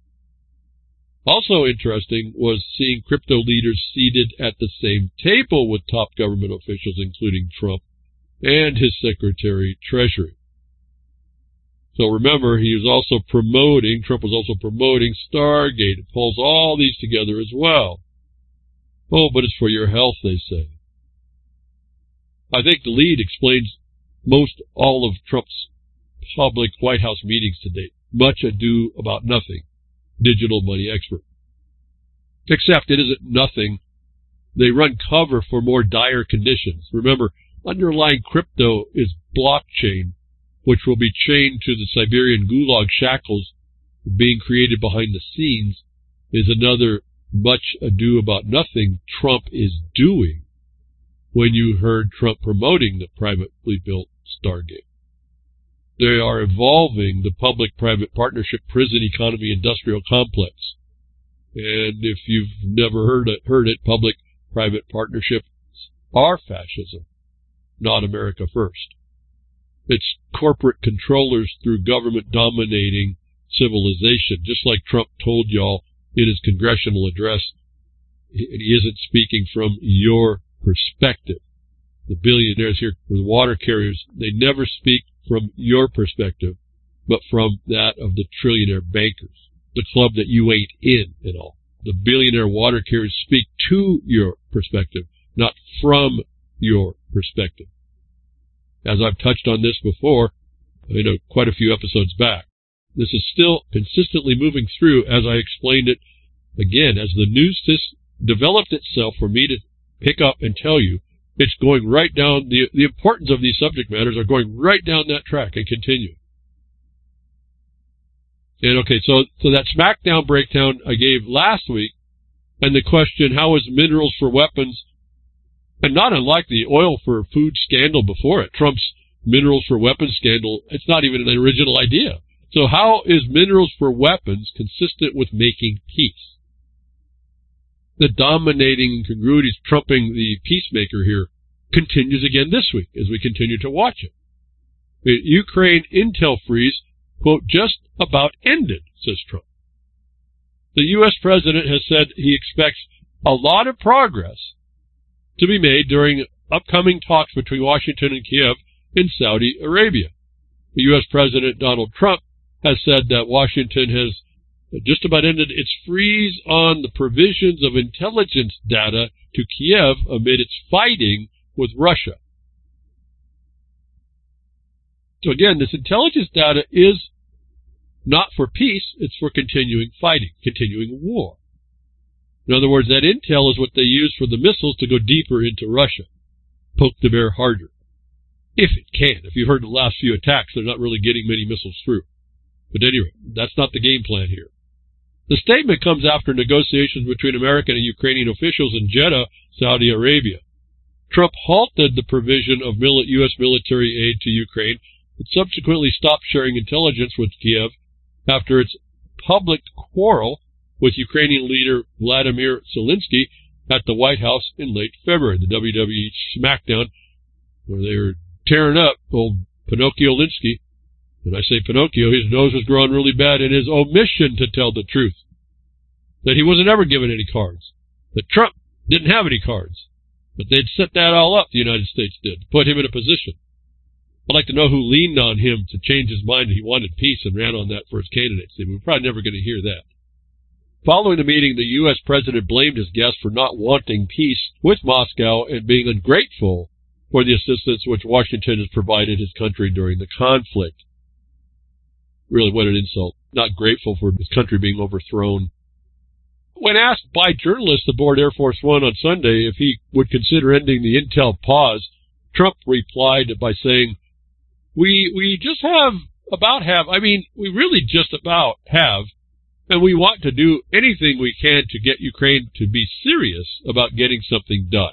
Also interesting was seeing crypto leaders seated at the same table with top government officials, including Trump and his Secretary Treasury. So remember, Trump was also promoting Stargate. It pulls all these together as well. Oh, but it's for your health, they say. I think the lead explains most all of Trump's public White House meetings to date. Much ado about nothing. Digital money expert. Except it isn't nothing. They run cover for more dire conditions. Remember, underlying crypto is blockchain, which will be chained to the Siberian Gulag shackles being created behind the scenes, is another much ado about nothing Trump is doing when you heard Trump promoting the privately built Stargate. They are evolving the public-private partnership prison economy industrial complex. And if you've never heard it, public-private partnerships are fascism, not America first. It's corporate controllers through government dominating civilization, just like Trump told y'all in his congressional address. He isn't speaking from your perspective. the billionaires here, or the water carriers, they never speak from your perspective, but from that of the trillionaire bankers, the club that you ain't in and all. The billionaire water carriers speak to your perspective, not from your perspective. As I've touched on this before, quite a few episodes back, this is still consistently moving through as I explained it again. As the news developed itself for me to pick up and tell you, it's going right down, the importance of these subject matters are going right down that track and continue. And okay, so that SmackDown breakdown I gave last week, and the question, how is minerals for weapons, and not unlike the oil for food scandal before it, Trump's minerals for weapons scandal, it's not even an original idea. So how is minerals for weapons consistent with making peace? The dominating incongruities trumping the peacemaker here continues again this week as we continue to watch it. The Ukraine intel freeze, quote, just about ended, says Trump. The U.S. president has said he expects a lot of progress to be made during upcoming talks between Washington and Kiev in Saudi Arabia. The U.S. President Donald Trump has said that Washington has just about ended its freeze on the provisions of intelligence data to Kiev amid its fighting with Russia. So again, this intelligence data is not for peace, it's for continuing fighting, continuing war. In other words, that intel is what they use for the missiles to go deeper into Russia, poke the bear harder. If it can. If you've heard the last few attacks, they're not really getting many missiles through. But anyway, that's not the game plan here. The statement comes after negotiations between American and Ukrainian officials in Jeddah, Saudi Arabia. Trump halted the provision of U.S. military aid to Ukraine, but subsequently stopped sharing intelligence with Kiev after its public quarrel with Ukrainian leader Vladimir Zelensky at the White House in late February, the WWE SmackDown, where they were tearing up old Pinocchio Linsky. And I say Pinocchio, his nose was growing really bad in his omission to tell the truth, that he wasn't ever given any cards, that Trump didn't have any cards, but they'd set that all up, the United States did, to put him in a position. I'd like to know who leaned on him to change his mind that he wanted peace and ran on that for his candidacy. We're probably never going to hear that. Following the meeting, the U.S. president blamed his guest for not wanting peace with Moscow and being ungrateful for the assistance which Washington has provided his country during the conflict. Really, what an insult. Not grateful for his country being overthrown. When asked by journalists aboard Air Force One on Sunday if he would consider ending the intel pause, Trump replied by saying, we really just about have, and we want to do anything we can to get Ukraine to be serious about getting something done.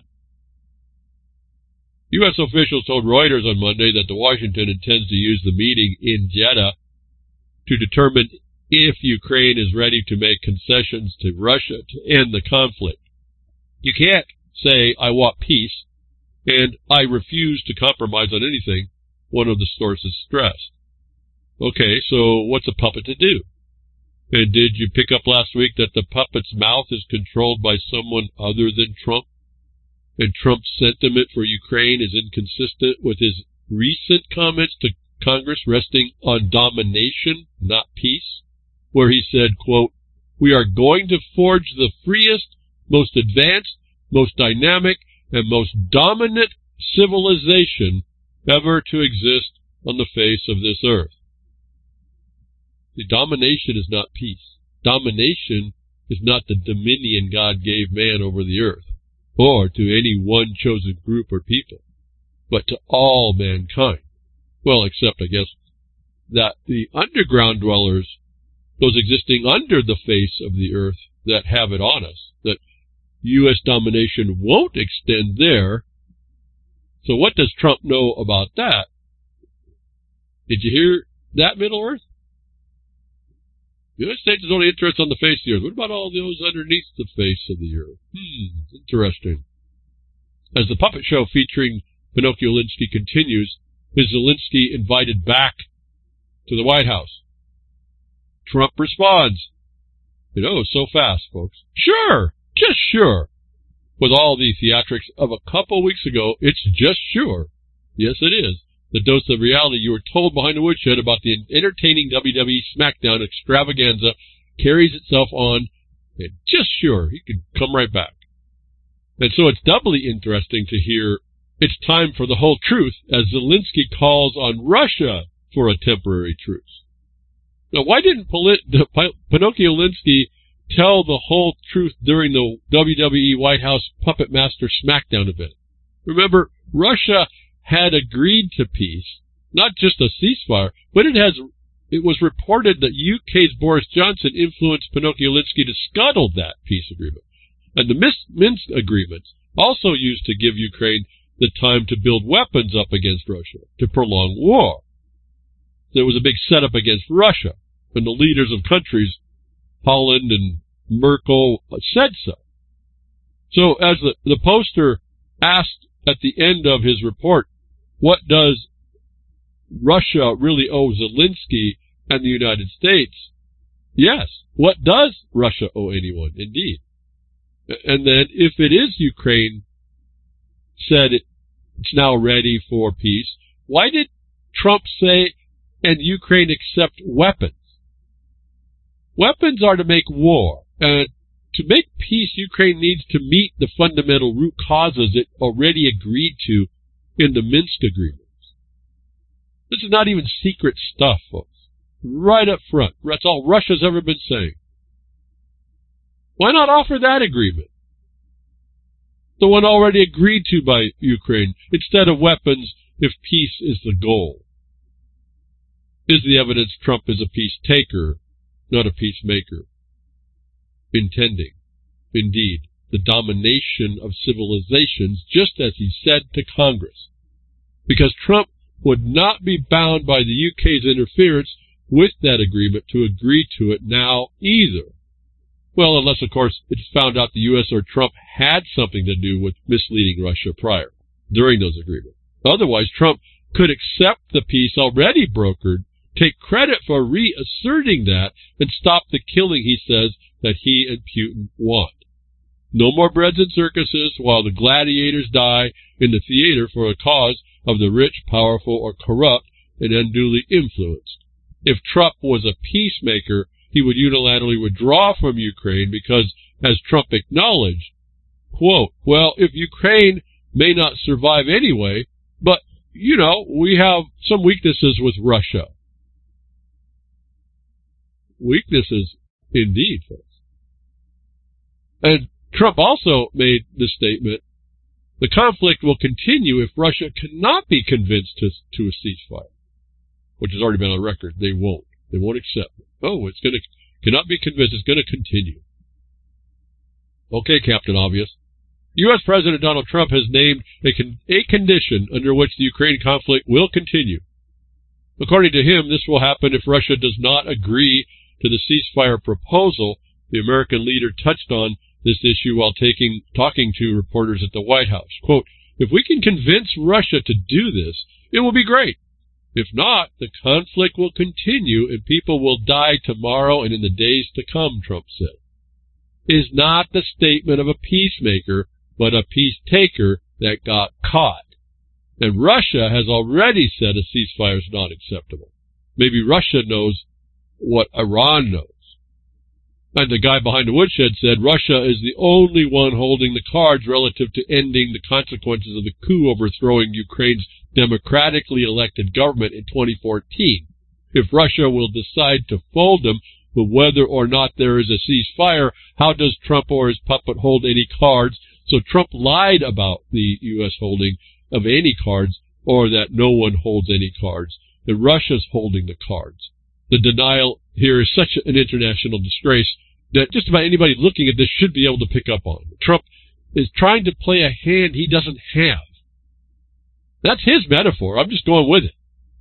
U.S. officials told Reuters on Monday that Washington intends to use the meeting in Jeddah to determine if Ukraine is ready to make concessions to Russia to end the conflict. You can't say, I want peace, and I refuse to compromise on anything, one of the sources stressed. Okay, so what's a puppet to do? And did you pick up last week that the puppet's mouth is controlled by someone other than Trump? And Trump's sentiment for Ukraine is inconsistent with his recent comments to Congress resting on domination, not peace, where he said, quote, we are going to forge the freest, most advanced, most dynamic, and most dominant civilization ever to exist on the face of this earth. The domination is not peace. Domination is not the dominion God gave man over the earth, or to any one chosen group or people, but to all mankind. Well, except, I guess, that the underground dwellers, those existing under the face of the earth that have it on us, that U.S. domination won't extend there. So what does Trump know about that? Did you hear that, Middle Earth? The United States is only interested on the face of the earth. What about all those underneath the face of the earth? Interesting. As the puppet show featuring Pinocchio Linsky continues, is Zelensky invited back to the White House? Trump responds, so fast, folks. Sure, just sure. with all the theatrics of a couple weeks ago, it's just sure, yes it is, the dose of reality you were told behind the woodshed about the entertaining WWE SmackDown extravaganza carries itself on, and just sure he could come right back. And so it's doubly interesting to hear it's time for the whole truth as Zelensky calls on Russia for a temporary truce. Now, why didn't Pinocchio Zelensky tell the whole truth during the WWE White House Puppet Master SmackDown event? Remember, Russia had agreed to peace, not just a ceasefire, but it was reported that UK's Boris Johnson influenced Pinocchio Zelensky to scuttle that peace agreement. And the Minsk agreements also used to give Ukraine the time to build weapons up against Russia, to prolong war. There was a big setup against Russia, and the leaders of countries, Holland and Merkel, said so. So as the poster asked at the end of his report, what does Russia really owe Zelensky and the United States? Yes, what does Russia owe anyone, indeed? And then, if it is Ukraine said it's now ready for peace, why did Trump say, and Ukraine accept weapons? Weapons are to make war. And to make peace, Ukraine needs to meet the fundamental root causes it already agreed to in the Minsk agreements. This is not even secret stuff, folks. Right up front. That's all Russia's ever been saying. Why not offer that agreement? The one already agreed to by Ukraine, instead of weapons, if peace is the goal. Is the evidence Trump is a peace taker, not a peacemaker? Intending, indeed, the domination of civilizations, just as he said to Congress. Because Trump would not be bound by the UK's interference with that agreement to agree to it now either. Well, unless, of course, it's found out the U.S. or Trump had something to do with misleading Russia prior, during those agreements. Otherwise, Trump could accept the peace already brokered, take credit for reasserting that, and stop the killing he says that he and Putin want. No more breads and circuses while the gladiators die in the theater for a cause of the rich, powerful, or corrupt, and unduly influenced. If Trump was a peacemaker, he would unilaterally withdraw from Ukraine because, as Trump acknowledged, quote, well, if Ukraine may not survive anyway, but, we have some weaknesses with Russia. Weaknesses, indeed, folks. And Trump also made the statement, the conflict will continue if Russia cannot be convinced to a ceasefire, which has already been on record. They won't. They won't accept it. Oh, cannot be convinced. It's going to continue. Okay, Captain Obvious. U.S. President Donald Trump has named a condition under which the Ukraine conflict will continue. According to him, this will happen if Russia does not agree to the ceasefire proposal. The American leader touched on this issue while talking to reporters at the White House. Quote, if we can convince Russia to do this, it will be great. If not, the conflict will continue and people will die tomorrow and in the days to come, Trump said. It is not the statement of a peacemaker, but a peace taker that got caught. And Russia has already said a ceasefire is not acceptable. Maybe Russia knows what Iran knows. And the guy behind the woodshed said Russia is the only one holding the cards relative to ending the consequences of the coup overthrowing Ukraine's democratically elected government in 2014. If Russia will decide to fold them, but whether or not there is a ceasefire, how does Trump or his puppet hold any cards? So Trump lied about the U.S. holding of any cards, or that no one holds any cards. And Russia's holding the cards. The denial here is such an international disgrace that just about anybody looking at this should be able to pick up on. Trump is trying to play a hand he doesn't have. That's his metaphor. I'm just going with it.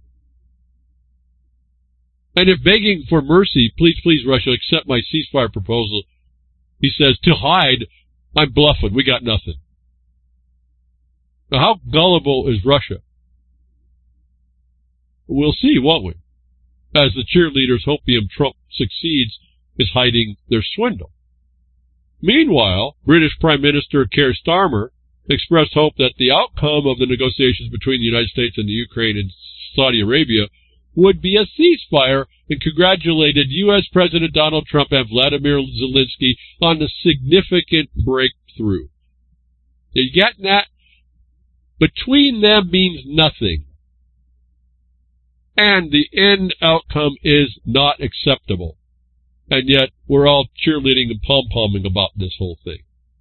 And if begging for mercy, please, Russia, accept my ceasefire proposal, he says, to hide, I'm bluffing. We got nothing. Now, how gullible is Russia? We'll see, won't we? As the cheerleaders hopium Trump succeeds is hiding their swindle. Meanwhile, British Prime Minister Keir Starmer expressed hope that the outcome of the negotiations between the United States and the Ukraine and Saudi Arabia would be a ceasefire, and congratulated U.S. President Donald Trump and Vladimir Zelensky on the significant breakthrough. You get that? Between them means nothing. And the end outcome is not acceptable. And yet, we're all cheerleading and pom-pomming about this whole thing.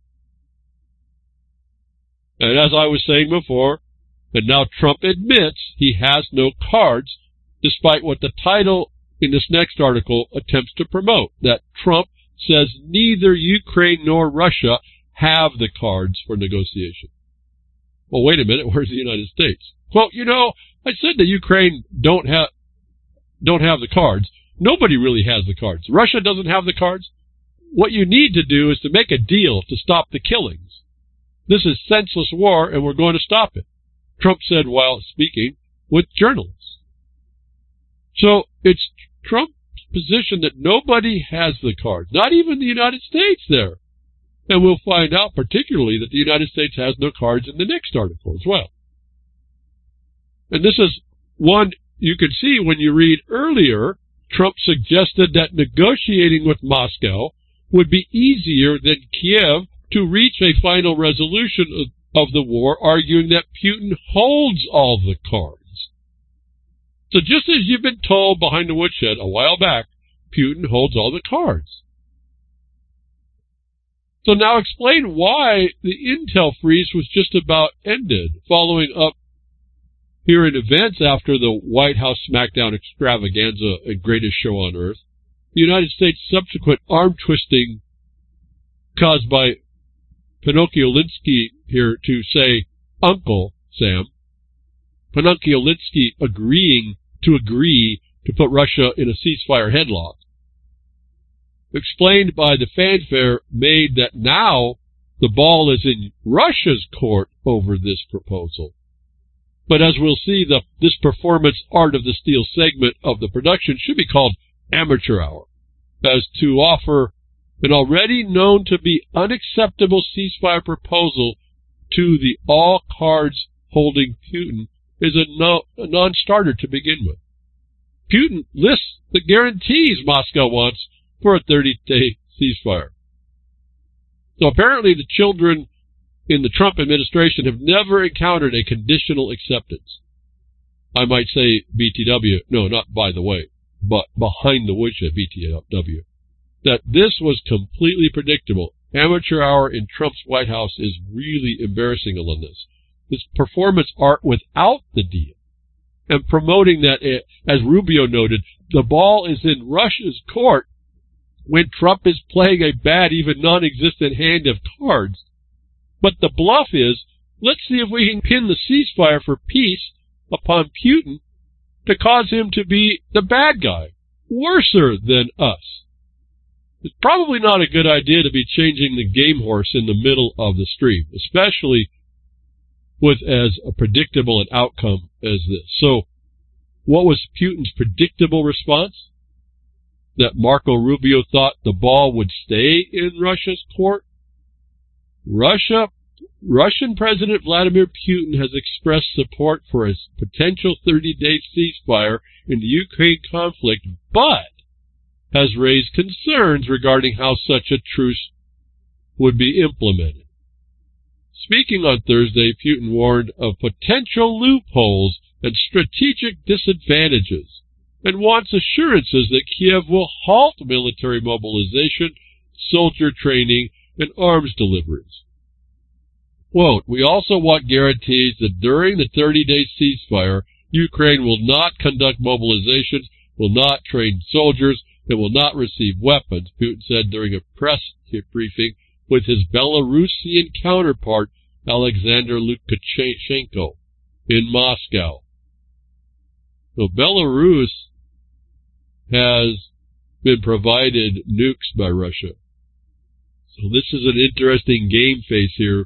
And as I was saying before, and now Trump admits he has no cards, despite what the title in this next article attempts to promote, that Trump says neither Ukraine nor Russia have the cards for negotiation. Well, wait a minute, where's the United States? Quote, I said that Ukraine don't have the cards. Nobody really has the cards. Russia doesn't have the cards. What you need to do is to make a deal to stop the killings. This is senseless war, and we're going to stop it, Trump said while speaking with journalists. So it's Trump's position that nobody has the cards, not even the United States there. And we'll find out particularly that the United States has no cards in the next article as well. And this is one you can see when you read earlier, Trump suggested that negotiating with Moscow would be easier than Kiev to reach a final resolution of the war, arguing that Putin holds all the cards. So just as you've been told behind the woodshed a while back, Putin holds all the cards. So now explain why the intel freeze was just about ended, following up here in events after the White House SmackDown extravaganza and greatest show on earth. The United States' subsequent arm-twisting caused by Pinocchio-Linsky here to say, Uncle Sam, Pinocchio-Linsky agreeing to put Russia in a ceasefire headlock, explained by the fanfare made that now the ball is in Russia's court over this proposal. But as we'll see, this performance art of the steel segment of the production should be called amateur hour, as to offer an already known to be unacceptable ceasefire proposal to the all-cards-holding Putin is a non-starter to begin with. Putin lists the guarantees Moscow wants for a 30-day ceasefire. So apparently the children in the Trump administration have never encountered a conditional acceptance. I might say BTW, no, not by the way, but behind the woodshed BTW. That this was completely predictable. Amateur hour in Trump's White House is really embarrassing on this. This performance art without the deal. And promoting that, as Rubio noted, the ball is in Russia's court when Trump is playing a bad, even non-existent hand of cards. But the bluff is, let's see if we can pin the ceasefire for peace upon Putin to cause him to be the bad guy, worser than us. It's probably not a good idea to be changing the game horse in the middle of the stream, especially with as a predictable an outcome as this. So, what was Putin's predictable response? That Marco Rubio thought the ball would stay in Russia's court? Russian President Vladimir Putin has expressed support for a potential 30-day ceasefire in the Ukraine conflict, but has raised concerns regarding how such a truce would be implemented. Speaking on Thursday, Putin warned of potential loopholes and strategic disadvantages, and wants assurances that Kiev will halt military mobilization, soldier training, and arms deliveries. Quote, we also want guarantees that during the 30-day ceasefire, Ukraine will not conduct mobilizations, will not train soldiers, and will not receive weapons, Putin said during a press briefing with his Belarusian counterpart, Alexander Lukashenko, in Moscow. So Belarus has been provided nukes by Russia. So this is an interesting game face here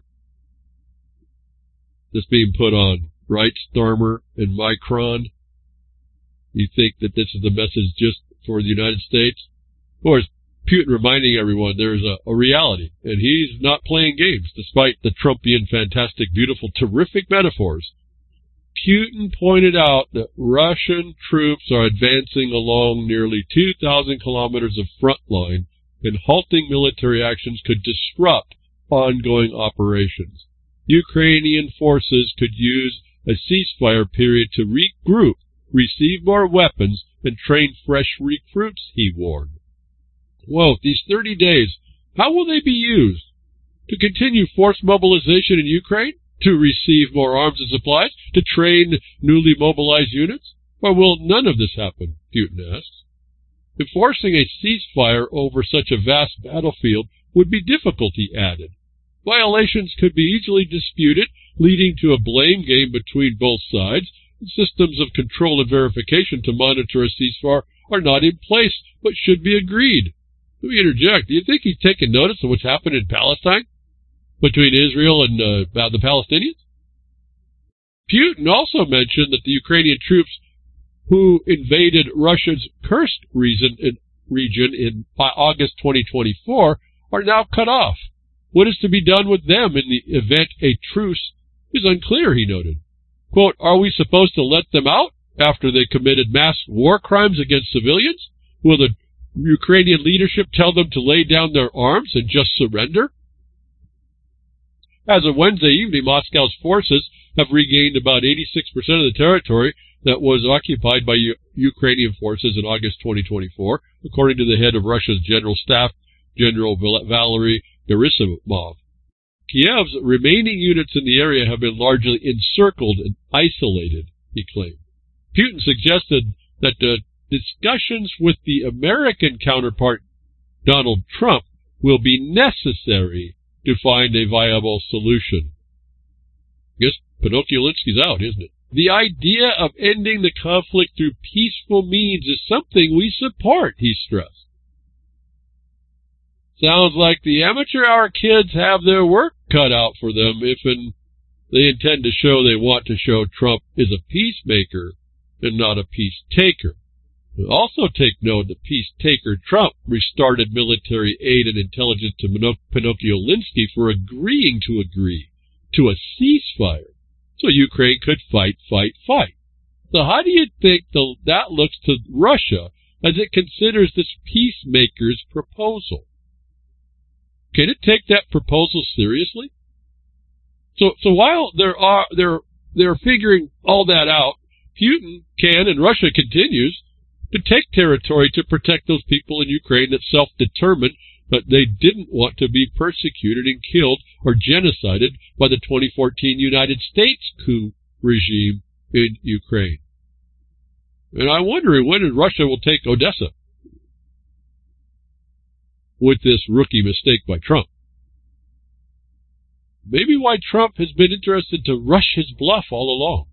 that's being put on, right, Starmer and Macron? You think that this is the message just for the United States? Of course, Putin reminding everyone there's a reality, and he's not playing games, despite the Trumpian fantastic, beautiful, terrific metaphors. Putin pointed out that Russian troops are advancing along nearly 2,000 kilometers of front line, and halting military actions could disrupt ongoing operations. Ukrainian forces could use a ceasefire period to regroup, receive more weapons, and train fresh recruits, he warned. Whoa, these 30 days, how will they be used? To continue forced mobilization in Ukraine? To receive more arms and supplies? To train newly mobilized units? Or will none of this happen? Putin asks. Enforcing a ceasefire over such a vast battlefield would be difficult, he added. Violations could be easily disputed, leading to a blame game between both sides. Systems of control and verification to monitor a ceasefire are not in place, but should be agreed. Let me interject. Do you think he's taken notice of what's happened in Palestine between Israel and the Palestinians? Putin also mentioned that the Ukrainian troops who invaded Russia's Kursk region in August 2024 are now cut off. What is to be done with them in the event a truce is unclear, he noted. Quote, are we supposed to let them out after they committed mass war crimes against civilians? Will the Ukrainian leadership tell them to lay down their arms and just surrender? As of Wednesday evening, Moscow's forces have regained about 86% of the territory that was occupied by Ukrainian forces in August 2024, according to the head of Russia's General Staff, General Valery Gerasimov. Kiev's remaining units in the area have been largely encircled and isolated, he claimed. Putin suggested that the discussions with the American counterpart, Donald Trump, will be necessary to find a viable solution. I guess Pinocchio Linsky's out, isn't it? The idea of ending the conflict through peaceful means is something we support, he stressed. Sounds like the amateur hour kids have their work cut out for them if they intend to show they want to show Trump is a peacemaker and not a peace taker. Also take note that peace taker Trump restarted military aid and intelligence to Pinocchio Linsky for agreeing to agree to a ceasefire so Ukraine could fight. So how do you think that looks to Russia as it considers this peacemaker's proposal? Can it take that proposal seriously? So while they're figuring all that out, Putin can, and Russia continues, to take territory to protect those people in Ukraine that self-determined that they didn't want to be persecuted and killed or genocided by the 2014 United States coup regime in Ukraine. And I'm wondering when Russia will take Odessa with this rookie mistake by Trump. Maybe why Trump has been interested to rush his bluff all along.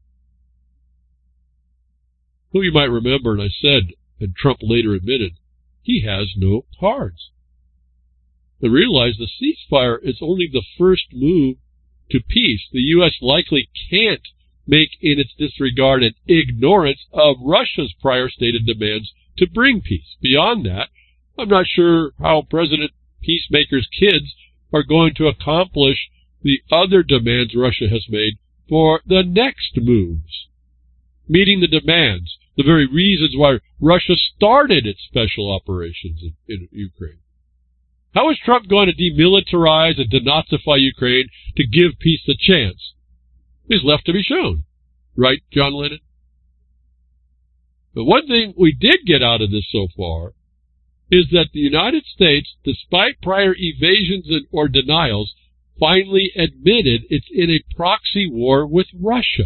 Who you might remember, and I said, and Trump later admitted, he has no cards. And realize the ceasefire is only the first move to peace. The U.S. likely can't make in its disregard and ignorance of Russia's prior stated demands to bring peace. Beyond that, I'm not sure how President Peacemaker's kids are going to accomplish the other demands Russia has made for the next moves. Meeting the demands, the very reasons why Russia started its special operations in Ukraine. How is Trump going to demilitarize and denazify Ukraine to give peace a chance? Is left to be shown. Right, John Lennon? But one thing we did get out of this so far is that the United States, despite prior evasions or denials, finally admitted it's in a proxy war with Russia.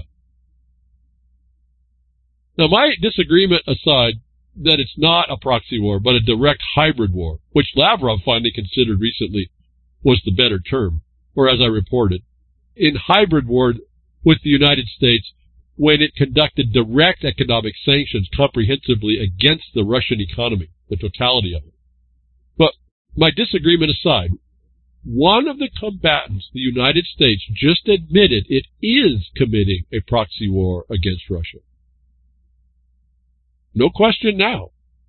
Now, my disagreement aside, that it's not a proxy war, but a direct hybrid war, which Lavrov finally considered recently was the better term, or as I reported, in hybrid war with the United States when it conducted direct economic sanctions comprehensively against the Russian economy, the totality of it. But my disagreement aside, one of the combatants, the United States, just admitted it is committing a proxy war against Russia. No question now.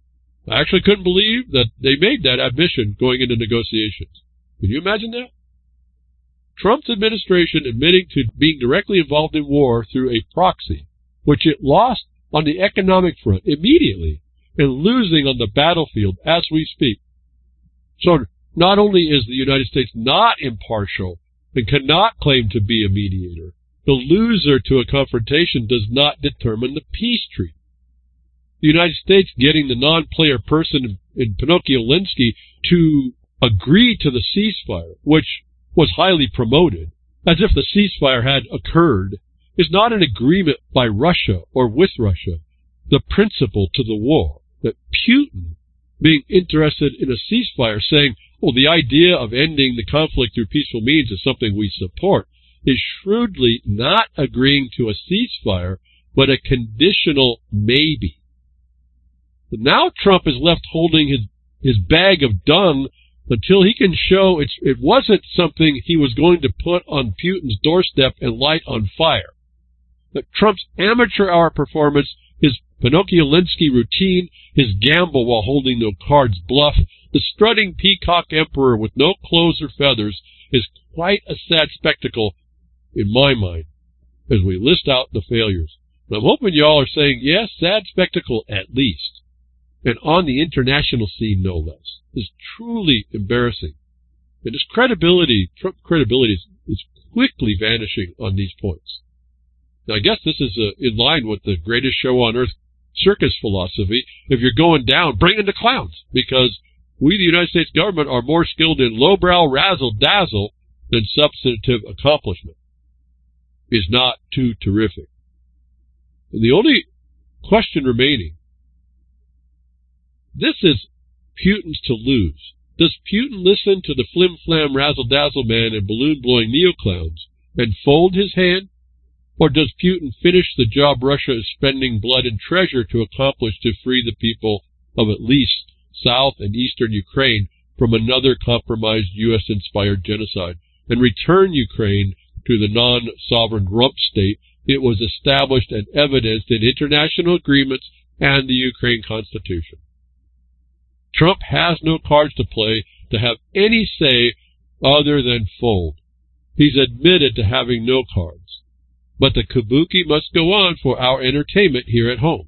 I actually couldn't believe that they made that admission going into negotiations. Can you imagine that? Trump's administration admitting to being directly involved in war through a proxy, which it lost on the economic front immediately, and losing on the battlefield as we speak. So not only is the United States not impartial and cannot claim to be a mediator, the loser to a confrontation does not determine the peace treaty. The United States getting the non-player person in Pinocchio Linsky to agree to the ceasefire, which was highly promoted, as if the ceasefire had occurred, is not an agreement by Russia or with Russia, the principle to the war. That Putin, being interested in a ceasefire, saying, well, the idea of ending the conflict through peaceful means is something we support, is shrewdly not agreeing to a ceasefire, but a conditional maybe. But now Trump is left holding his bag of dung until he can show it wasn't something he was going to put on Putin's doorstep and light on fire. That Trump's amateur hour performance, his Pinocchio Linsky routine, his gamble while holding no cards bluff, the strutting peacock emperor with no clothes or feathers, is quite a sad spectacle in my mind as we list out the failures. And I'm hoping y'all are saying, yes, sad spectacle at least. And on the international scene, no less. Is truly embarrassing. And his credibility, Trump's credibility is quickly vanishing on these points. Now, I guess this is in line with the greatest show on earth circus philosophy. If you're going down, bring in the clowns, because we, the United States government, are more skilled in lowbrow razzle-dazzle than substantive accomplishment. Is not too terrific. And the only question remaining, this is Putin's to lose. Does Putin listen to the flim-flam razzle-dazzle man and balloon-blowing neo-clowns and fold his hand? Or does Putin finish the job Russia is spending blood and treasure to accomplish to free the people of at least South and Eastern Ukraine from another compromised U.S.-inspired genocide and return Ukraine to the non-sovereign rump state it was established and evidenced in international agreements and the Ukraine Constitution? Trump has no cards to play to have any say other than fold. He's admitted to having no cards. But the kabuki must go on for our entertainment here at home.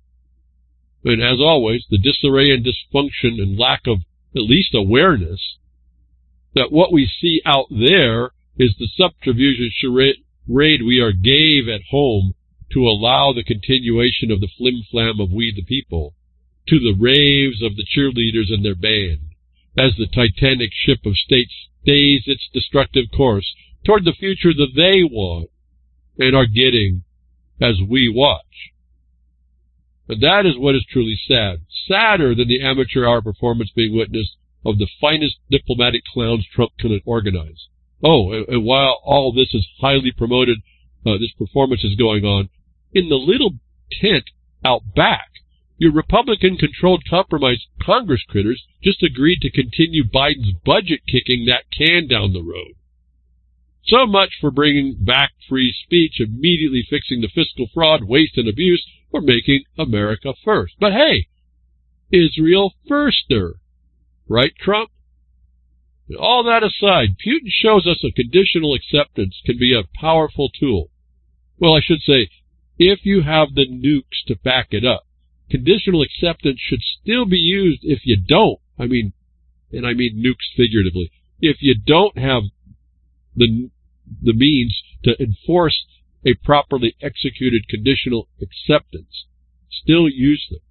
And as always, the disarray and dysfunction and lack of at least awareness that what we see out there is the subterfuge and charade we are gave at home to allow the continuation of the flim-flam of we the people, to the raves of the cheerleaders and their band, as the Titanic ship of state stays its destructive course toward the future that they want and are getting as we watch. And that is what is truly sad. Sadder than the amateur hour performance being witnessed of the finest diplomatic clowns Trump can organize. Oh, and while all this is highly promoted, this performance is going on, in the little tent out back, your Republican-controlled compromise Congress critters just agreed to continue Biden's budget kicking that can down the road. So much for bringing back free speech, immediately fixing the fiscal fraud, waste, and abuse, or making America first. But hey, Israel firster. Right, Trump? And all that aside, Putin shows us a conditional acceptance can be a powerful tool. Well, I should say, if you have the nukes to back it up. Conditional acceptance should still be used if you don't. I mean nukes figuratively. If you don't have the means to enforce a properly executed conditional acceptance, still use them.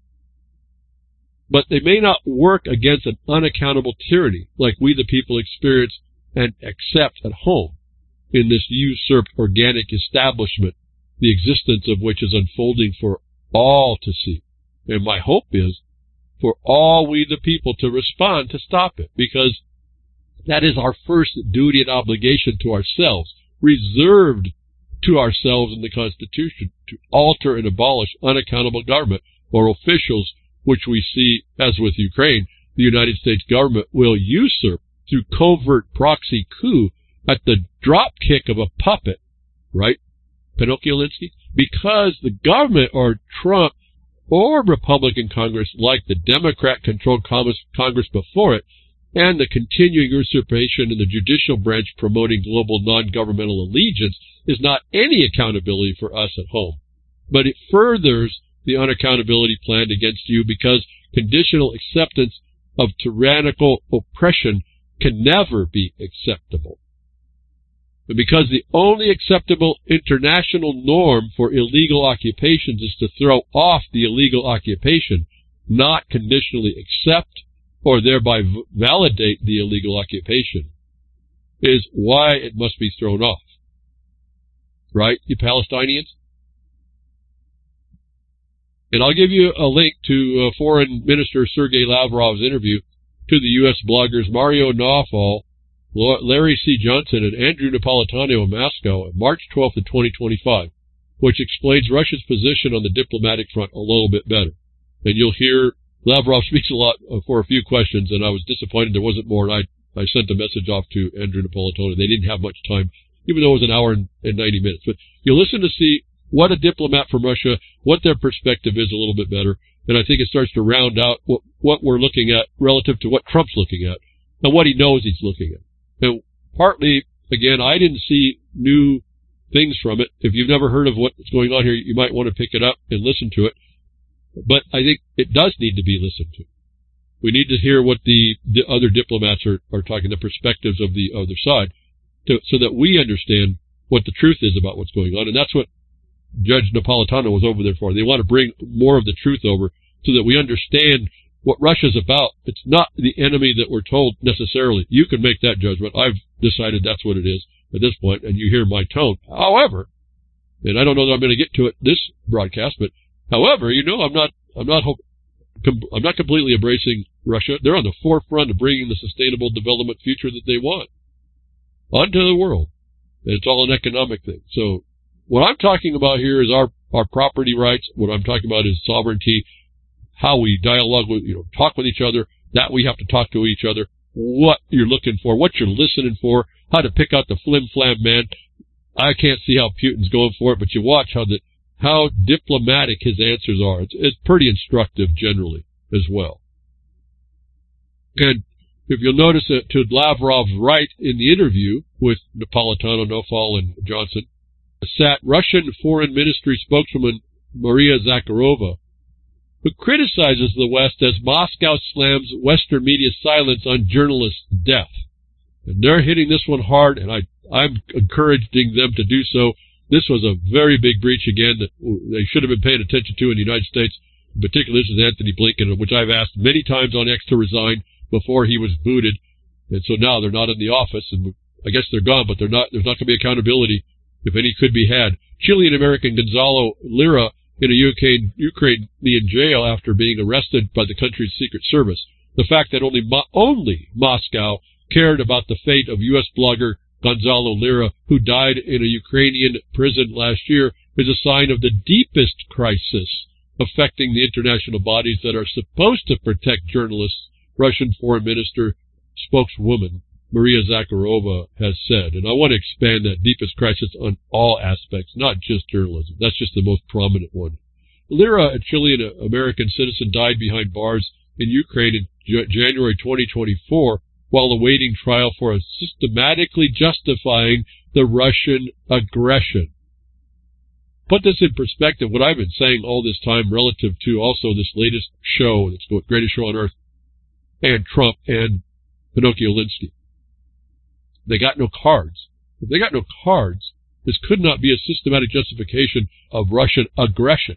But they may not work against an unaccountable tyranny like we the people experience and accept at home in this usurped organic establishment, the existence of which is unfolding for all to see. And my hope is for all we the people to respond to stop it, because that is our first duty and obligation to ourselves, reserved to ourselves in the Constitution, to alter and abolish unaccountable government or officials, which we see, as with Ukraine, the United States government will usurp through covert proxy coup at the drop kick of a puppet, right, Pinocchio Linsky? Because the government or Trump or Republican Congress like the Democrat-controlled Congress before it, and the continuing usurpation in the judicial branch promoting global non-governmental allegiance is not any accountability for us at home. But it furthers the unaccountability planned against you because conditional acceptance of tyrannical oppression can never be acceptable. And because the only acceptable international norm for illegal occupations is to throw off the illegal occupation, not conditionally accept or thereby validate the illegal occupation, is why it must be thrown off. Right, you Palestinians? And I'll give you a link to Foreign Minister Sergei Lavrov's interview to the U.S. bloggers Mario Nawfal, Larry C. Johnson, and Andrew Napolitano in Moscow on March 12th of 2025, which explains Russia's position on the diplomatic front a little bit better. And you'll hear Lavrov speaks a lot for a few questions, and I was disappointed there wasn't more, and I sent a message off to Andrew Napolitano. They didn't have much time, even though it was an hour and 90 minutes. But you'll listen to see what a diplomat from Russia, what their perspective is a little bit better, and I think it starts to round out what we're looking at relative to what Trump's looking at and what he knows he's looking at. And partly, again, I didn't see new things from it. If you've never heard of what's going on here, you might want to pick it up and listen to it. But I think it does need to be listened to. We need to hear what the other diplomats are talking, the perspectives of the other side, so that we understand what the truth is about what's going on. And that's what Judge Napolitano was over there for. They want to bring more of the truth over so that we understand what Russia's about. It's not the enemy that we're told necessarily. You can make that judgment. I've decided that's what it is at this point, and you hear my tone. However, and I don't know that I'm going to get to it this broadcast, but however, I'm not completely embracing Russia. They're on the forefront of bringing the sustainable development future that they want onto the world. And it's all an economic thing. So what I'm talking about here is our property rights. What I'm talking about is sovereignty, how we dialogue with, talk with each other, that we have to talk to each other, what you're looking for, what you're listening for, how to pick out the flim-flam man. I can't see how Putin's going for it, but you watch how diplomatic his answers are. It's pretty instructive generally as well. And if you'll notice that to Lavrov's right in the interview with Napolitano, Nawfal, and Johnson, sat Russian Foreign Ministry spokeswoman Maria Zakharova, who criticizes the West as Moscow slams Western media silence on journalists' death. And they're hitting this one hard, and I'm encouraging them to do so. This was a very big breach again that they should have been paying attention to in the United States. In particular, this is Anthony Blinken, which I've asked many times on X to resign before he was booted. And so now they're not in the office, and I guess they're gone, but there's not going to be accountability, if any could be had. Chilean-American Gonzalo Lira in a Ukrainian jail after being arrested by the country's Secret Service. The fact that only Moscow cared about the fate of U.S. blogger Gonzalo Lira, who died in a Ukrainian prison last year, is a sign of the deepest crisis affecting the international bodies that are supposed to protect journalists, Russian Foreign Minister spokeswoman Maria Zakharova has said. And I want to expand that deepest crisis on all aspects, not just journalism. That's just the most prominent one. Lira, a Chilean-American citizen, died behind bars in Ukraine in January 2024 while awaiting trial for systematically justifying the Russian aggression. Put this in perspective, what I've been saying all this time relative to also this latest show, that's the greatest show on earth, and Trump and Pinocchio Linsky. They got no cards. If they got no cards, this could not be a systematic justification of Russian aggression.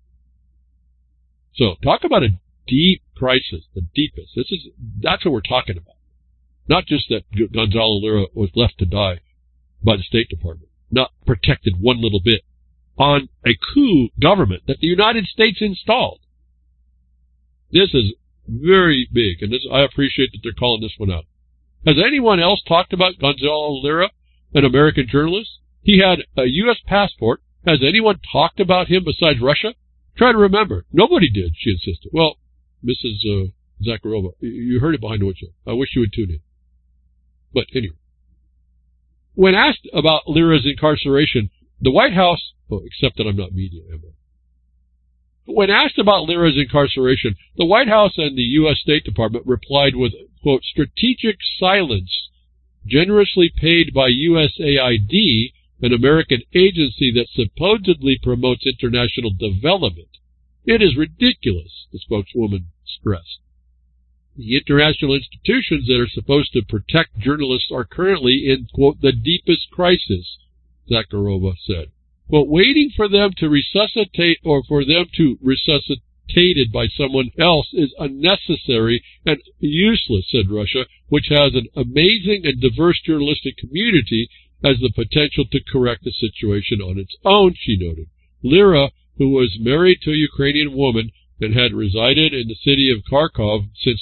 So talk about a deep crisis, the deepest. That's what we're talking about. Not just that Gonzalo Lira was left to die by the State Department, not protected one little bit, on a coup government that the United States installed. This is very big, and I appreciate that they're calling this one out. Has anyone else talked about Gonzalo Lira, an American journalist? He had a U.S. passport. Has anyone talked about him besides Russia? Try to remember. Nobody did, she insisted. Well, Mrs. Zakharova, you heard it behind the windshield. I wish you would tune in. But anyway, when asked about Lira's incarceration, the White House, except that I'm not media, am I? When asked about Lira's incarceration, the White House and the U.S. State Department replied with, quote, strategic silence, generously paid by USAID, an American agency that supposedly promotes international development. It is ridiculous, the spokeswoman stressed. The international institutions that are supposed to protect journalists are currently in, quote, the deepest crisis, Zakharova said. Quote, waiting for them to resuscitate or for them to resuscitated by someone else is unnecessary and useless, said Russia, which has an amazing and diverse journalistic community, has the potential to correct the situation on its own, she noted. Lira, who was married to a Ukrainian woman and had resided in the city of Kharkov since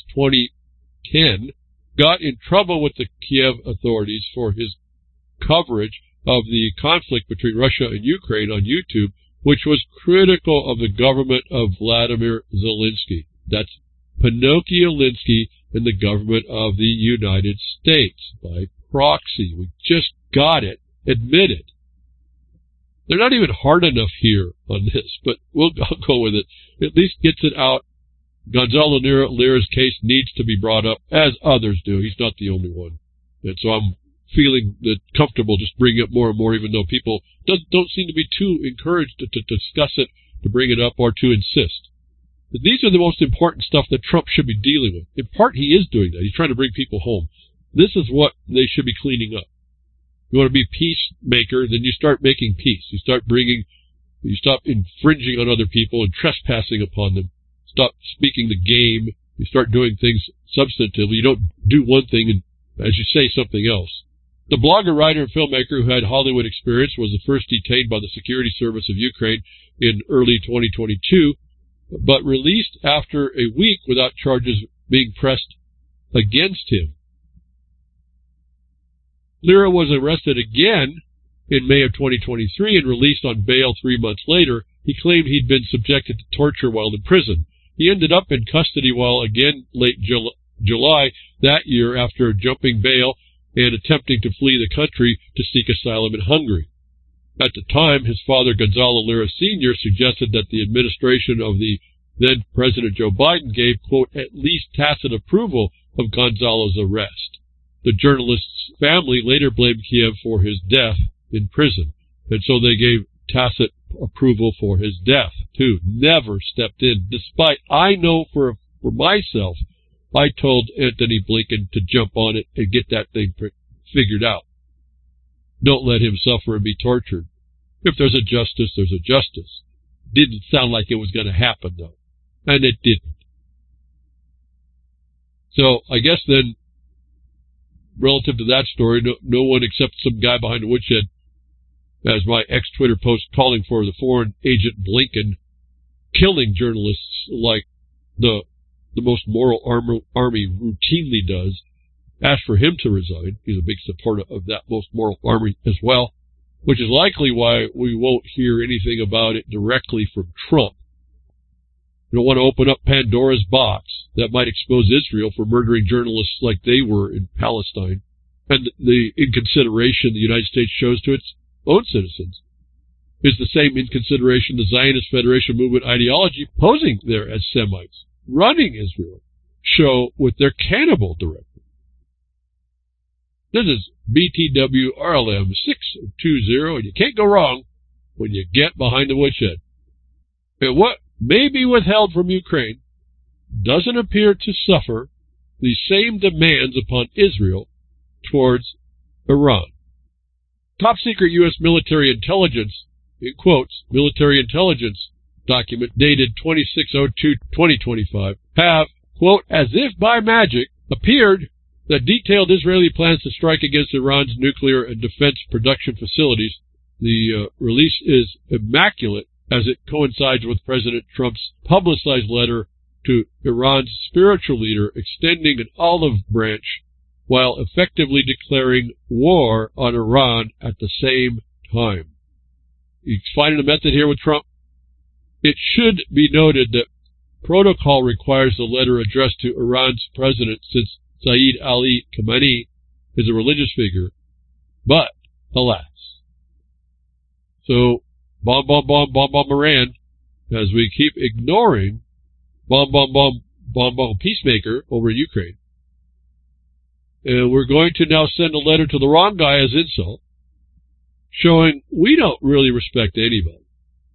2010, got in trouble with the Kiev authorities for his coverage of the conflict between Russia and Ukraine on YouTube, which was critical of the government of Vladimir Zelensky. That's Pinocchio Linsky and the government of the United States by proxy. We just got it. Admit it. They're not even hard enough here on this, but I'll go with it. At least gets it out. Gonzalo Lira's case needs to be brought up, as others do. He's not the only one. And so I'm feeling comfortable just bringing it more and more, even though people don't seem to be too encouraged to discuss it, to bring it up, or to insist. But these are the most important stuff that Trump should be dealing with. In part, he is doing that. He's trying to bring people home. This is what they should be cleaning up. You want to be peacemaker, then you start making peace. You stop infringing on other people and trespassing upon them. Stop speaking the game. You start doing things substantively. You don't do one thing and, as you say, something else. The blogger, writer, and filmmaker who had Hollywood experience was the first detained by the Security Service of Ukraine in early 2022, but released after a week without charges being pressed against him. Lira was arrested again in May of 2023 and released on bail 3 months later. He claimed he'd been subjected to torture while in prison. He ended up in custody while again late July that year after jumping bail and attempting to flee the country to seek asylum in Hungary. At the time, his father, Gonzalo Lira Sr., suggested that the administration of the then President Joe Biden gave, quote, at least tacit approval of Gonzalo's arrest. The journalist's family later blamed Kiev for his death in prison, and so they gave tacit approval for his death, too. Never stepped in, despite I know for myself, I told Antony Blinken to jump on it and get that thing figured out. Don't let him suffer and be tortured. If there's a justice, there's a justice. Didn't sound like it was going to happen, though. And it didn't. So I guess then, relative to that story, no one except some guy behind the woodshed, as my ex-Twitter post calling for the foreign agent Blinken killing journalists like the most moral army routinely does, asked for him to resign. He's a big supporter of that most moral army as well, which is likely why we won't hear anything about it directly from Trump. You don't want to open up Pandora's box that might expose Israel for murdering journalists like they were in Palestine, and the inconsideration the United States shows to its own citizens is the same inconsideration the Zionist Federation movement ideology, posing there as Semites, running Israel, show with their cannibal directive. This is BTW RLM 620, and you can't go wrong when you get behind the woodshed. And what may be withheld from Ukraine doesn't appear to suffer the same demands upon Israel towards Iran. Top secret U.S. military intelligence, in quotes, military intelligence document dated 26/02/2025 have, quote, as if by magic, appeared that detailed Israeli plans to strike against Iran's nuclear and defense production facilities. The release is immaculate as it coincides with President Trump's publicized letter to Iran's spiritual leader extending an olive branch while effectively declaring war on Iran at the same time. He's finding a method here with Trump. It should be noted that protocol requires the letter addressed to Iran's president, since Saeed Ali Khamenei is a religious figure, but alas. So, bomb Iran, as we keep ignoring bomb peacemaker over Ukraine. And we're going to now send a letter to the wrong guy as insult, showing we don't really respect anybody.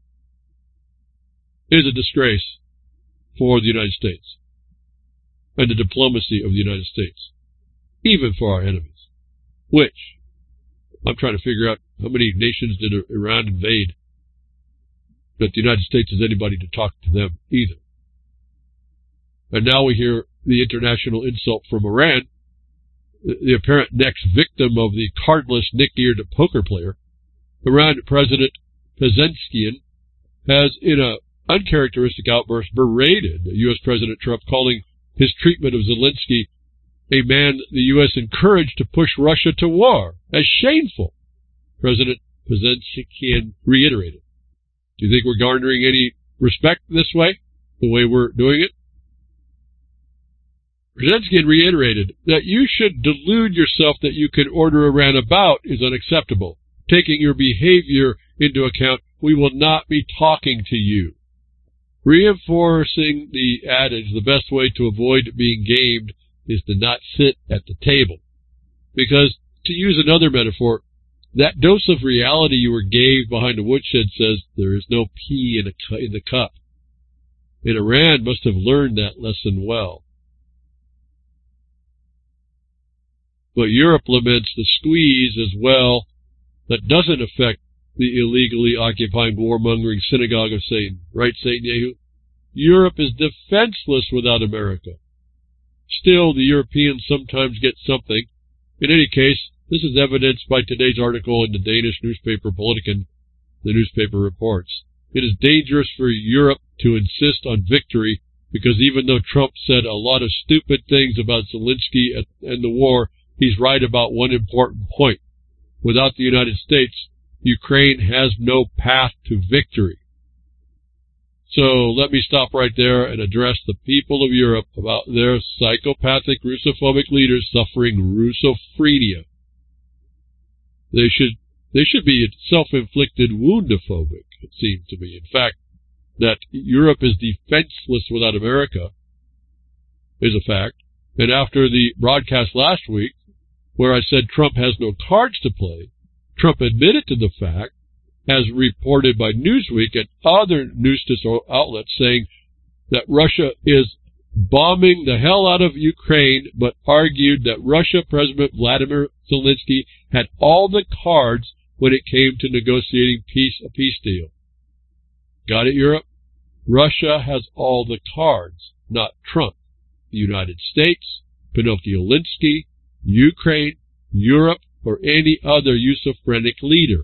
It is a disgrace for the United States and the diplomacy of the United States, even for our enemies, which I'm trying to figure out how many nations did Iran invade that the United States has anybody to talk to them either. And now we hear the international insult from Iran, the apparent next victim of the cardless, nick-eared poker player. Iran President Pezeshkian has, in an uncharacteristic outburst, berated U.S. President Trump, calling his treatment of Zelensky, a man the U.S. encouraged to push Russia to war, as shameful. President Pezeshkian reiterated. Do you think we're garnering any respect this way, the way we're doing it? Pezeshkian reiterated that you should delude yourself that you can order Iran about is unacceptable. Taking your behavior into account, we will not be talking to you. Reinforcing the adage, the best way to avoid being gamed is to not sit at the table. Because, to use another metaphor, that dose of reality you were gave behind a woodshed says there is no pea in the cup. And Iran must have learned that lesson well. But Europe laments the squeeze as well that doesn't affect the illegally occupying warmongering synagogue of Satan. Right, Satan Yehu? Europe is defenseless without America. Still, the Europeans sometimes get something. In any case, this is evidenced by today's article in the Danish newspaper Politiken. The newspaper reports, it is dangerous for Europe to insist on victory because even though Trump said a lot of stupid things about Zelensky and the war, he's right about one important point. Without the United States, Ukraine has no path to victory. So let me stop right there and address the people of Europe about their psychopathic Russophobic leaders suffering Russophrenia. They should be self-inflicted woundophobic, it seems to me. In fact, that Europe is defenseless without America is a fact. And after the broadcast last week, where I said Trump has no cards to play, Trump admitted to the fact, as reported by Newsweek and other news outlets, saying that Russia is bombing the hell out of Ukraine, but argued that Russia President Vladimir Zelensky had all the cards when it came to negotiating a peace deal. Got it, Europe? Russia has all the cards, not Trump. The United States, Pinocchio Linsky, Ukraine, Europe, or any other schizophrenic leader.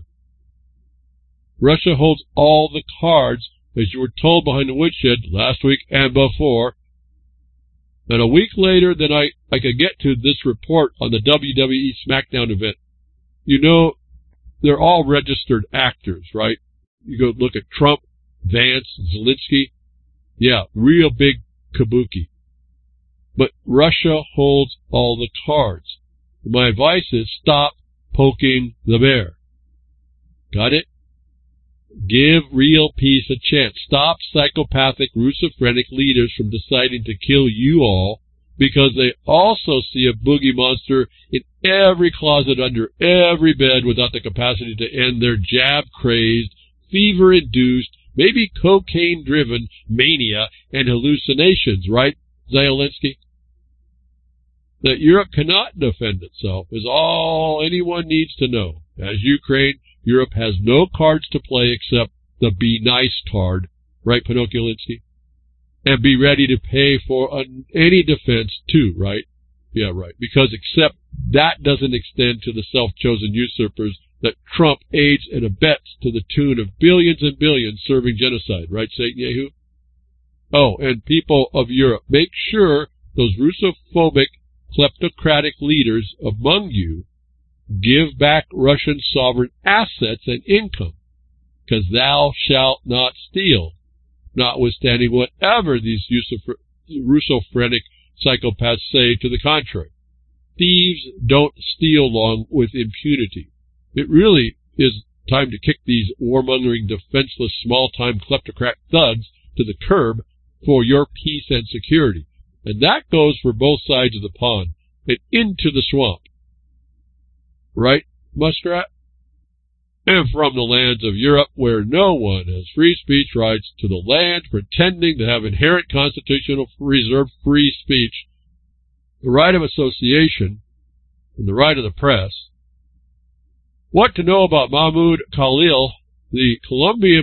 Russia holds all the cards, as you were told behind the woodshed last week and before. And a week later than I could get to this report on the WWE SmackDown event, you know, they're all registered actors, right? You go look at Trump, Vance, Zelensky. Yeah, real big kabuki. But Russia holds all the cards. My advice is stop poking the bear. Got it? Give real peace a chance. Stop psychopathic Russophrenic leaders from deciding to kill you all because they also see a boogie monster in every closet under every bed without the capacity to end their jab-crazed, fever-induced, maybe cocaine-driven mania and hallucinations, right, Zelensky? That Europe cannot defend itself is all anyone needs to know. As Ukraine, Europe has no cards to play except the be nice card, right, Pinocchio Linsky? And be ready to pay for any defense too, right? Yeah, right. Because except that doesn't extend to the self-chosen usurpers that Trump aids and abets to the tune of billions and billions serving genocide, right, Satan Yehu? Oh, and people of Europe, make sure those Russophobic kleptocratic leaders among you give back Russian sovereign assets and income, because thou shalt not steal, notwithstanding whatever these Russophrenic psychopaths say to the contrary. Thieves don't steal long with impunity. It really is time to kick these warmongering, defenseless, small-time kleptocrat thugs to the curb for your peace and security. And that goes for both sides of the pond and into the swamp. Right, Muskrat? And from the lands of Europe, where no one has free speech rights, to the land pretending to have inherent constitutional reserved free speech, the right of association, and the right of the press. What to know about Mahmoud Khalil, the Colombia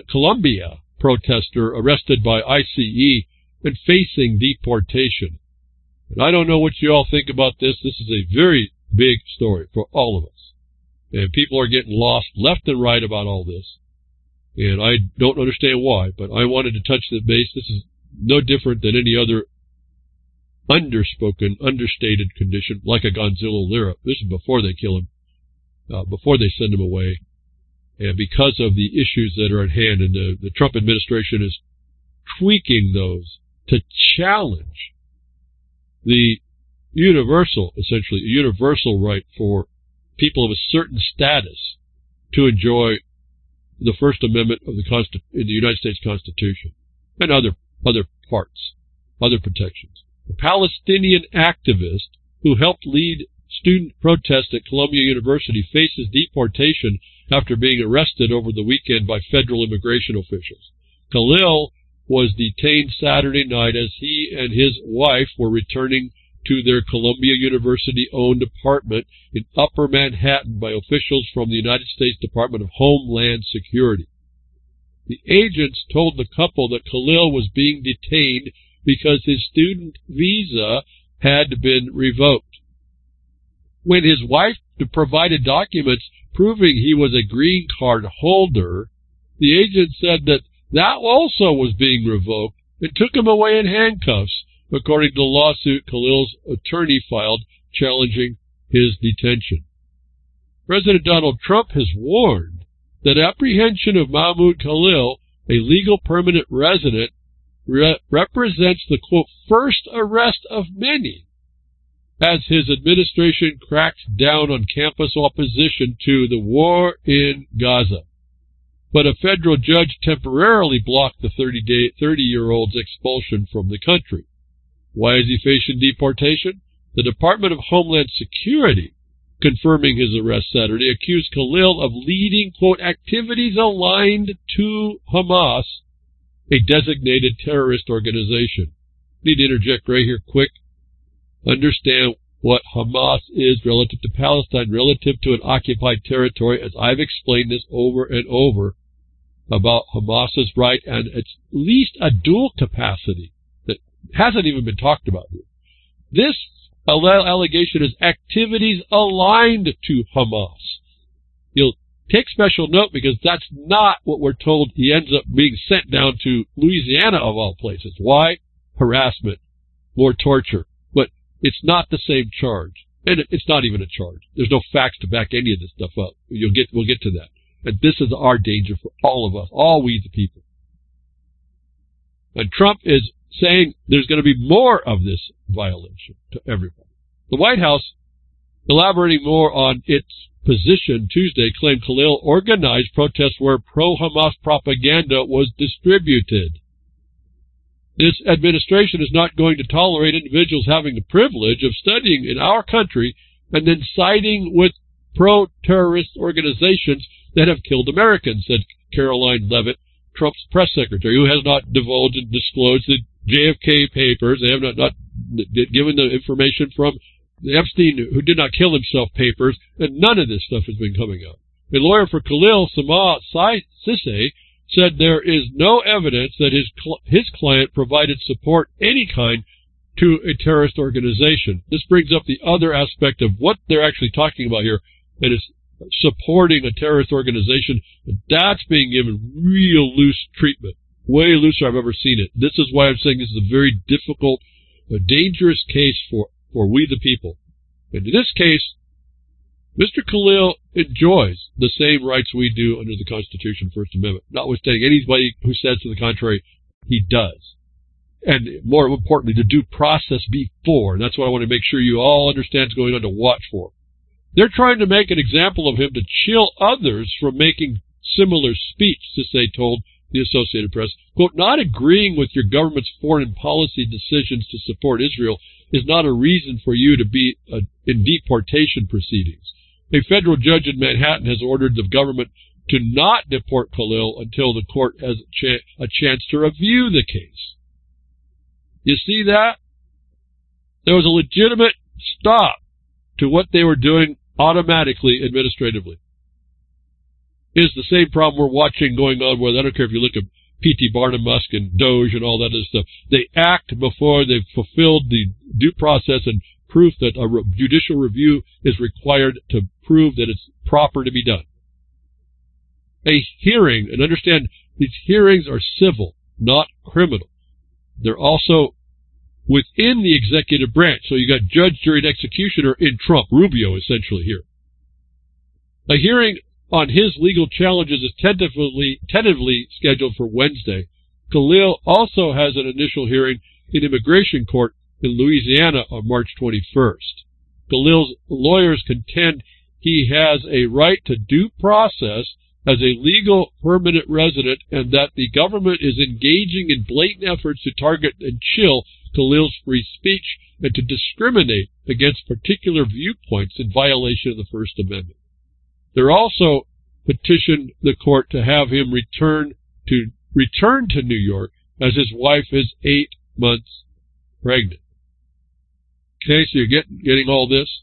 protester arrested by ICE and facing deportation? And I don't know what you all think about this. This is a very big story for all of us. And people are getting lost left and right about all this. And I don't understand why, but I wanted to touch the base. This is no different than any other underspoken, understated condition, like a Gonzalo Lira. This is before they kill him, before they send him away. And because of the issues that are at hand, and the Trump administration is tweaking those to challenge the essentially universal right for people of a certain status to enjoy the First Amendment of in the United States Constitution and other parts, other protections. A Palestinian activist who helped lead student protests at Columbia University faces deportation after being arrested over the weekend by federal immigration officials. Khalil was detained Saturday night as he and his wife were returning to their Columbia University-owned apartment in Upper Manhattan by officials from the United States Department of Homeland Security. The agents told the couple that Khalil was being detained because his student visa had been revoked. When his wife provided documents proving he was a green card holder, the agent said that also was being revoked and took him away in handcuffs, according to the lawsuit Khalil's attorney filed challenging his detention. President Donald Trump has warned that apprehension of Mahmoud Khalil, a legal permanent resident, represents the, quote, first arrest of many, as his administration cracks down on campus opposition to the war in Gaza. But a federal judge temporarily blocked the 30-year-old's expulsion from the country. Why is he facing deportation? The Department of Homeland Security, confirming his arrest Saturday, accused Khalil of leading, quote, activities aligned to Hamas, a designated terrorist organization. Need to interject right here quick. Understand what Hamas is relative to Palestine, relative to an occupied territory, as I've explained this over and over about Hamas's right and at least a dual capacity that hasn't even been talked about here. This allegation is activities aligned to Hamas. You'll take special note because that's not what we're told. He ends up being sent down to Louisiana of all places. Why? Harassment, more torture. But it's not the same charge. And it's not even a charge. There's no facts to back any of this stuff up. We'll get to that. And this is our danger for all of us, all we the people. And Trump is saying there's going to be more of this violation to everybody. The White House, elaborating more on its position Tuesday, claimed Khalil organized protests where pro-Hamas propaganda was distributed. This administration is not going to tolerate individuals having the privilege of studying in our country and then siding with pro-terrorist organizations that have killed Americans, said Caroline Leavitt, Trump's press secretary, who has not divulged and disclosed the JFK papers. They have not given the information from the Epstein, who did not kill himself, papers, and none of this stuff has been coming out. A lawyer for Khalil, Sama Sisse, said there is no evidence that his client provided support any kind to a terrorist organization. This brings up the other aspect of what they're actually talking about here, and it's supporting a terrorist organization, and that's being given real loose treatment, way looser I've ever seen it. This is why I'm saying this is a very difficult, a dangerous case for we the people. And in this case, Mr. Khalil enjoys the same rights we do under the Constitution, First Amendment, notwithstanding anybody who says to the contrary, he does. And more importantly, the due process before. And that's what I want to make sure you all understand is going on to watch for. They're trying to make an example of him to chill others from making similar speech, Cissé told the Associated Press. Quote, not agreeing with your government's foreign policy decisions to support Israel is not a reason for you to be in deportation proceedings. A federal judge in Manhattan has ordered the government to not deport Khalil until the court has a chance to review the case. You see that? There was a legitimate stop to what they were doing automatically, administratively. It's the same problem we're watching going on with, I don't care if you look at P.T. Barnum Musk and Doge and all that other stuff. They act before they've fulfilled the due process and proof that a judicial review is required to prove that it's proper to be done. A hearing, and understand these hearings are civil, not criminal. They're also within the executive branch. So you got judge, jury, and executioner in Trump, Rubio essentially here. A hearing on his legal challenges is tentatively scheduled for Wednesday. Khalil also has an initial hearing in immigration court in Louisiana on March 21st. Khalil's lawyers contend he has a right to due process as a legal permanent resident and that the government is engaging in blatant efforts to target and chill Khalil's free speech and to discriminate against particular viewpoints in violation of the First Amendment. They're also petitioned the court to have him return to New York as his wife is 8 months pregnant. Okay, so you're getting all this?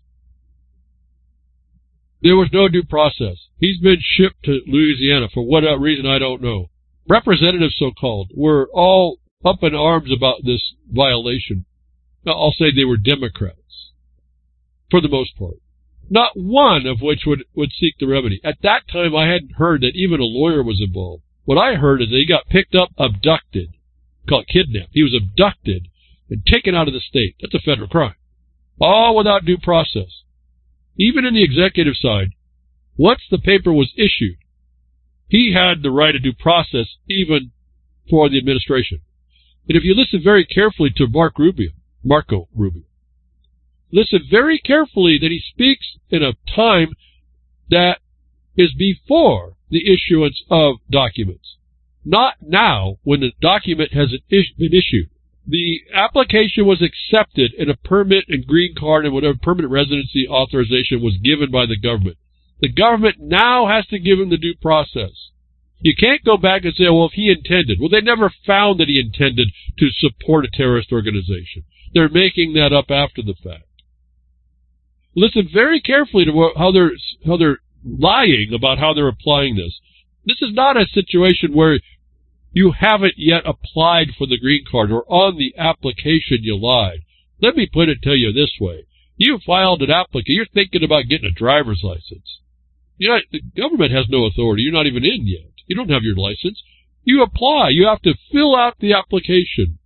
There was no due process. He's been shipped to Louisiana for what reason I don't know. Representatives, so-called, were all up in arms about this violation. I'll say they were Democrats, for the most part. Not one of which would seek the remedy. At that time, I hadn't heard that even a lawyer was involved. What I heard is that he got picked up, abducted, called kidnapped. He was abducted and taken out of the state. That's a federal crime. All without due process. Even in the executive side, once the paper was issued, he had the right of due process even for the administration. And if you listen very carefully to Marco Rubio, listen very carefully that he speaks in a time that is before the issuance of documents, not now when the document has been issued. The application was accepted and a permit and green card and whatever permanent residency authorization was given by the government. The government now has to give him the due process. You can't go back and say, well, if he intended. Well, they never found that he intended to support a terrorist organization. They're making that up after the fact. Listen very carefully to how they're lying about how they're applying this. This is not a situation where you haven't yet applied for the green card or on the application you lied. Let me put it to you this way. You filed an application. You're thinking about getting a driver's license. The government has no authority. You're not even in yet. You don't have your license. You apply. You have to fill out the application.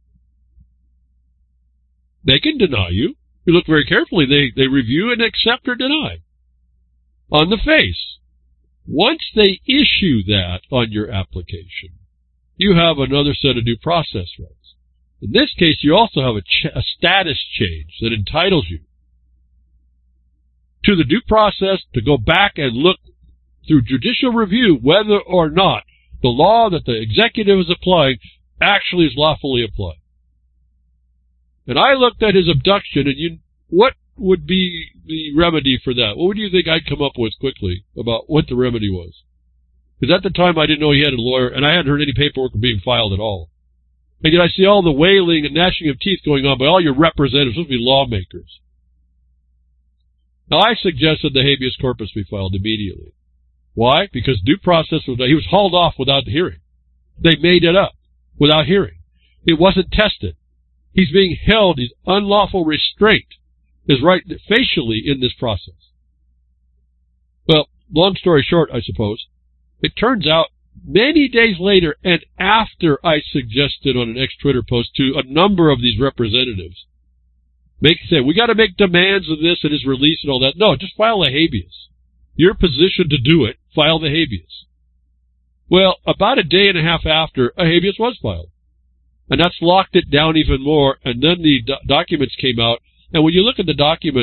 They can deny you. You look very carefully. They review and accept or deny on the face. Once they issue that on your application, you have another set of due process rights. In this case, you also have a status change that entitles you to the due process to go back and look through judicial review whether or not the law that the executive is applying actually is lawfully applied. And I looked at his abduction, and what would be the remedy for that? What would you think I'd come up with quickly about what the remedy was? Because at the time I didn't know he had a lawyer, and I hadn't heard any paperwork being filed at all. And yet I see all the wailing and gnashing of teeth going on by all your representatives, supposed to be lawmakers. Now I suggested the habeas corpus be filed immediately. Why? Because due process was, he was hauled off without the hearing. They made it up without hearing. It wasn't tested. He's being held, his unlawful restraint is right facially in this process. Well, long story short, I suppose, it turns out many days later and after I suggested on an ex-Twitter post to a number of these representatives, say, we got to make demands of this and his release and all that. No, just file a habeas. You're positioned to do it. File the habeas. Well, about a day and a half after, a habeas was filed. And that's locked it down even more. And then the documents came out. And when you look at the documents,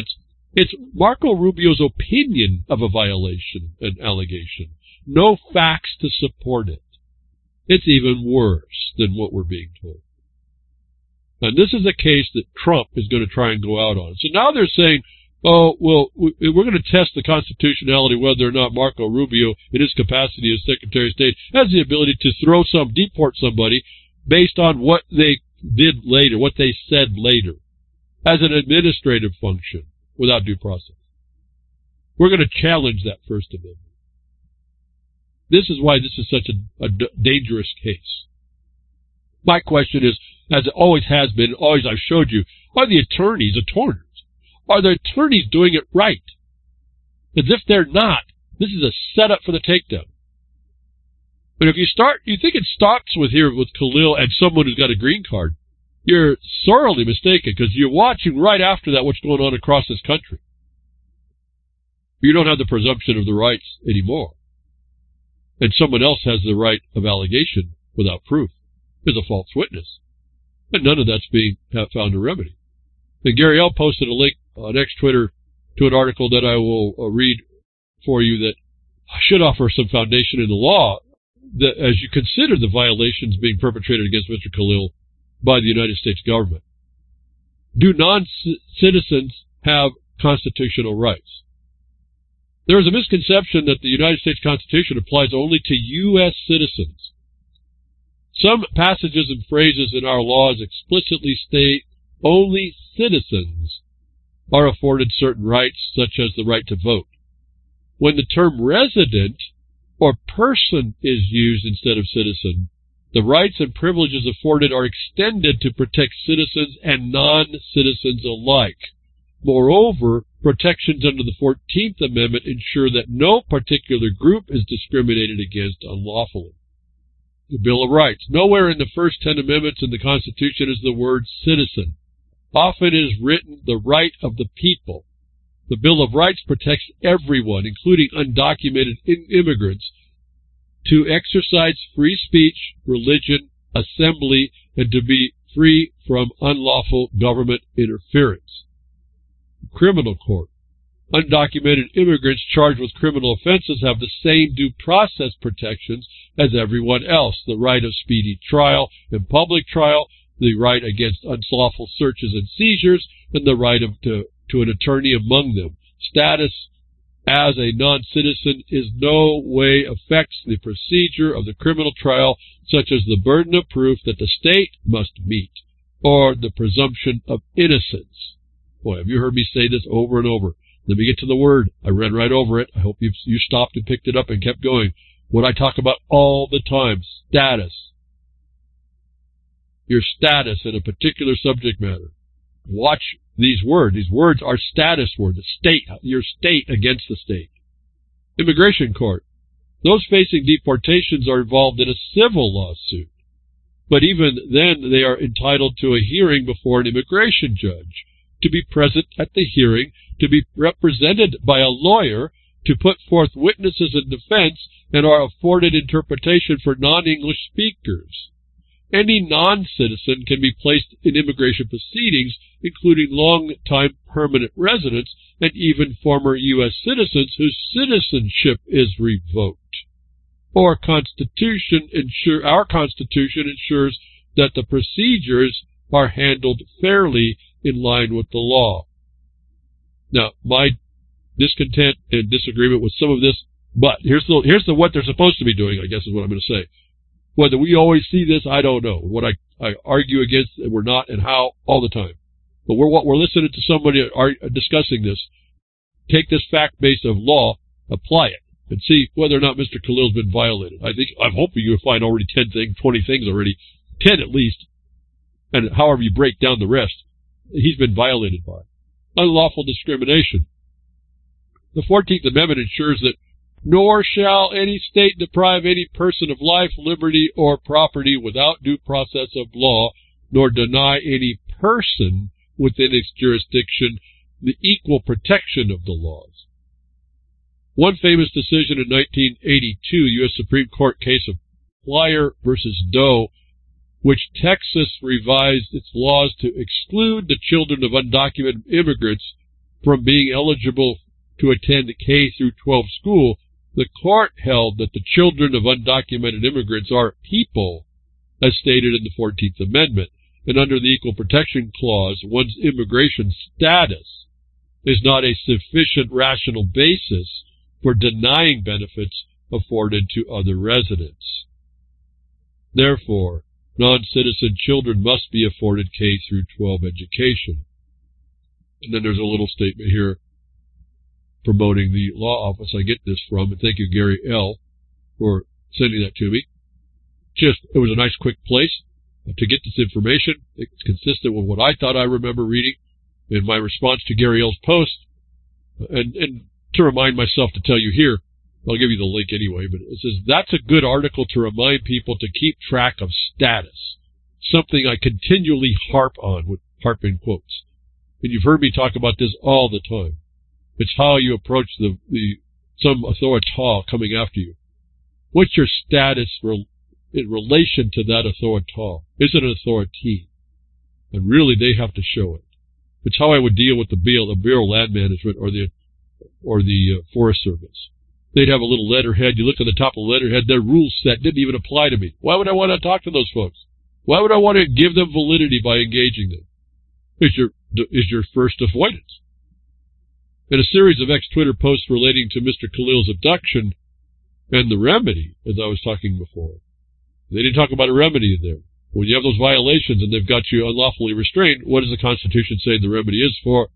It's Marco Rubio's opinion of a violation, an allegation. No facts to support it. It's even worse than what we're being told. And this is a case that Trump is going to try and go out on. So now they're saying, oh, well, we're going to test the constitutionality whether or not Marco Rubio, in his capacity as Secretary of State, has the ability to deport somebody based on what they did later, what they said later, as an administrative function without due process. We're going to challenge that First Amendment. This is why this is such a dangerous case. My question is, as it always has been, always I've showed you, are the attorneys attorneys? Are the attorneys doing it right? As if they're not, this is a setup for the takedown. But if you think it starts with Khalil and someone who's got a green card, you're sorely mistaken, because you're watching right after that what's going on across this country. You don't have the presumption of the rights anymore. And someone else has the right of allegation without proof, is a false witness. And none of that's being found a remedy. And Gary L. posted a link on X Twitter to an article that I will read for you that should offer some foundation in the law, that as you consider the violations being perpetrated against Mr. Khalil by the United States government. Do non-citizens have constitutional rights? There is a misconception that the United States Constitution applies only to U.S. citizens. Some passages and phrases in our laws explicitly state only citizens are afforded certain rights, such as the right to vote. When the term resident or person is used instead of citizen, the rights and privileges afforded are extended to protect citizens and non-citizens alike. Moreover, protections under the 14th Amendment ensure that no particular group is discriminated against unlawfully. The Bill of Rights. Nowhere in the first 10 amendments in the Constitution is the word citizen. Often it is written the right of the people. The Bill of Rights protects everyone, including undocumented immigrants, to exercise free speech, religion, assembly, and to be free from unlawful government interference. Criminal court. Undocumented immigrants charged with criminal offenses have the same due process protections as everyone else: the right of speedy trial and public trial, the right against unlawful searches and seizures, and the right to an attorney among them. Status as a non-citizen is no way affects the procedure of the criminal trial, such as the burden of proof that the state must meet, or the presumption of innocence. Boy, have you heard me say this over and over. Let me get to the word. I read right over it. I hope you stopped and picked it up and kept going. What I talk about all the time, status. Your status in a particular subject matter. Watch these words. These words are status words. The state, your state against the state. Immigration court. Those facing deportations are involved in a civil lawsuit. But even then, they are entitled to a hearing before an immigration judge, to be present at the hearing, to be represented by a lawyer, to put forth witnesses in defense, and are afforded interpretation for non-English speakers. Any non-citizen can be placed in immigration proceedings, including long-time permanent residents and even former U.S. citizens whose citizenship is revoked. Our Constitution ensures that the procedures are handled fairly in line with the law. Now, my discontent and disagreement with some of this, but here's the what they're supposed to be doing, I guess is what I'm going to say. Whether we always see this, I don't know. What I argue against, and we're not, and how, all the time. But we're listening to somebody discussing this. Take this fact base of law, apply it, and see whether or not Mr. Khalil's been violated. I'm hoping you'll find already 10 things, 20 things already, 10 at least, and however you break down the rest, he's been violated by. Unlawful discrimination. The 14th Amendment ensures that nor shall any state deprive any person of life, liberty, or property without due process of law, nor deny any person within its jurisdiction the equal protection of the laws. One famous decision in 1982, U.S. Supreme Court case of Flyer versus Doe, which Texas revised its laws to exclude the children of undocumented immigrants from being eligible to attend K through 12 school, the court held that the children of undocumented immigrants are people, as stated in the 14th Amendment, and under the Equal Protection Clause, one's immigration status is not a sufficient rational basis for denying benefits afforded to other residents. Therefore, non-citizen children must be afforded K through 12 education. And then there's a little statement here promoting the law office I get this from, and thank you, Gary L., for sending that to me. It was a nice, quick place to get this information. It's consistent with what I thought I remember reading in my response to Gary L.'s post. And to remind myself to tell you here, I'll give you the link anyway, but it says, that's a good article to remind people to keep track of status, something I continually harp on, with harp in quotes. And you've heard me talk about this all the time. It's how you approach some authority coming after you. What's your status in relation to that authority? Is it an authority? And really, they have to show it. It's how I would deal with the Bureau of Land Management or the Forest Service. They'd have a little letterhead. You look at the top of the letterhead, their rule set didn't even apply to me. Why would I want to talk to those folks? Why would I want to give them validity by engaging them? Is your first avoidance. In a series of ex-Twitter posts relating to Mr. Khalil's abduction and the remedy, as I was talking before, they didn't talk about a remedy in there. When you have those violations and they've got you unlawfully restrained, what does the Constitution say the remedy is for?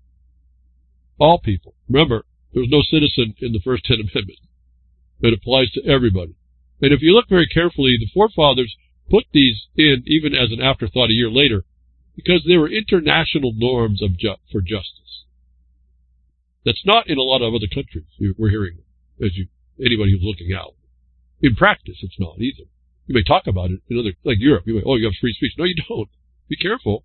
All people. Remember, there was no citizen in the first 10 amendments. It applies to everybody. And if you look very carefully, the forefathers put these in even as an afterthought a year later because they were international norms for justice. That's not in a lot of other countries. We're hearing anybody who's looking out. In practice, it's not either. You may talk about it in other, like Europe. You may, you have free speech. No, you don't. Be careful.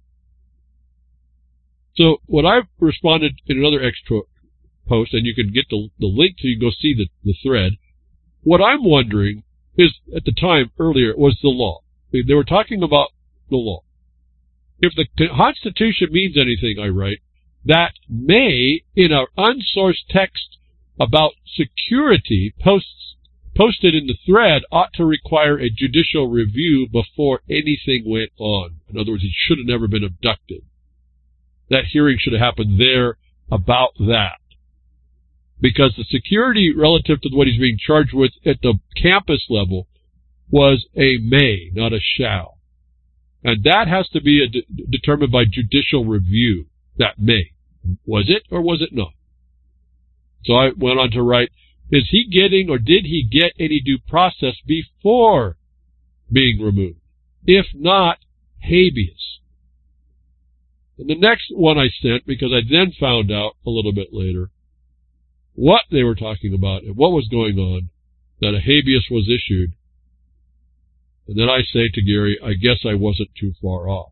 So what I've responded in another extra post, and you can get the link so you can go see the thread. What I'm wondering is, at the time earlier, was the law. They were talking about the law. If the Constitution means anything, I write, that may, in our unsourced text about security posted in the thread, ought to require a judicial review before anything went on. In other words, he should have never been abducted. That hearing should have happened there about that. Because the security relative to what he's being charged with at the campus level was a may, not a shall. And that has to be determined by judicial review, that may. Was it or was it not? So I went on to write, is he getting or did he get any due process before being removed? If not, habeas. And the next one I sent, because I then found out a little bit later what they were talking about and what was going on, that a habeas was issued. And then I say to Gary, I guess I wasn't too far off.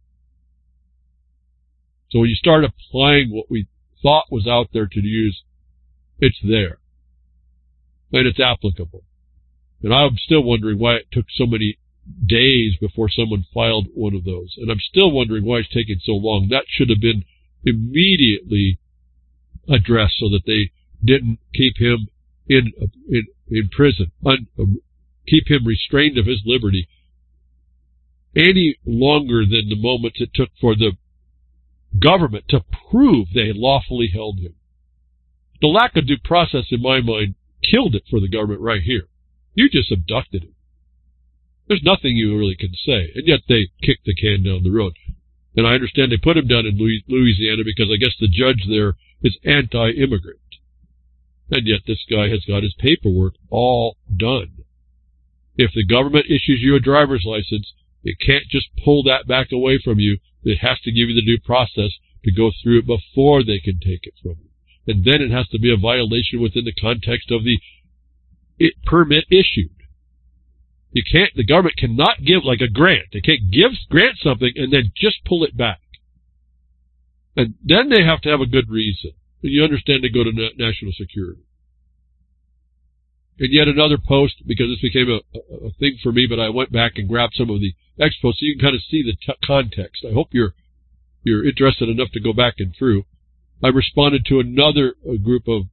So when you start applying what we thought was out there to use, it's there. And it's applicable. And I'm still wondering why it took so many days before someone filed one of those. And I'm still wondering why it's taking so long. That should have been immediately addressed so that they didn't keep him in prison, keep him restrained of his liberty any longer than the moments it took for the government to prove they had lawfully held him. The lack of due process, in my mind, killed it for the government right here. You just abducted him. There's nothing you really can say, and yet they kicked the can down the road. And I understand they put him down in Louisiana because I guess the judge there is anti-immigrant. And yet this guy has got his paperwork all done. If the government issues you a driver's license, it can't just pull that back away from you. It has to give you the due process to go through it before they can take it from you. And then it has to be a violation within the context of the permit issued. The government cannot give like a grant. They can't grant something and then just pull it back. And then they have to have a good reason. And you understand they go to national security. And yet another post, because this became a thing for me, but I went back and grabbed some of the expos so you can kind of see the context. I hope you're interested enough to go back and through. I responded to another group of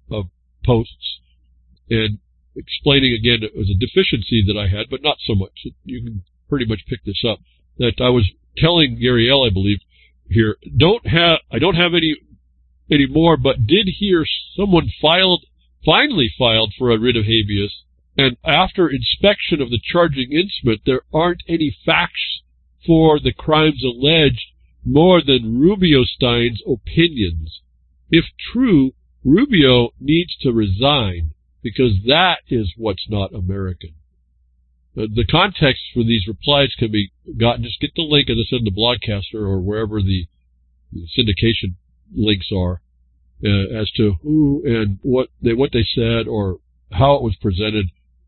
posts and explaining again it was a deficiency that I had, but not so much. You can pretty much pick this up. That I was telling Gary L., I believe, here, I don't have any more, but did hear someone finally filed for a writ of habeas, and after inspection of the charging instrument, there aren't any facts for the crimes alleged more than Rubio Stein's opinions. If true, Rubio needs to resign, because that is what's not American. The context for these replies can be gotten. Just get the link, as I said, in the Blogcaster or wherever the syndication links are, as to who and what they said or how it was presented,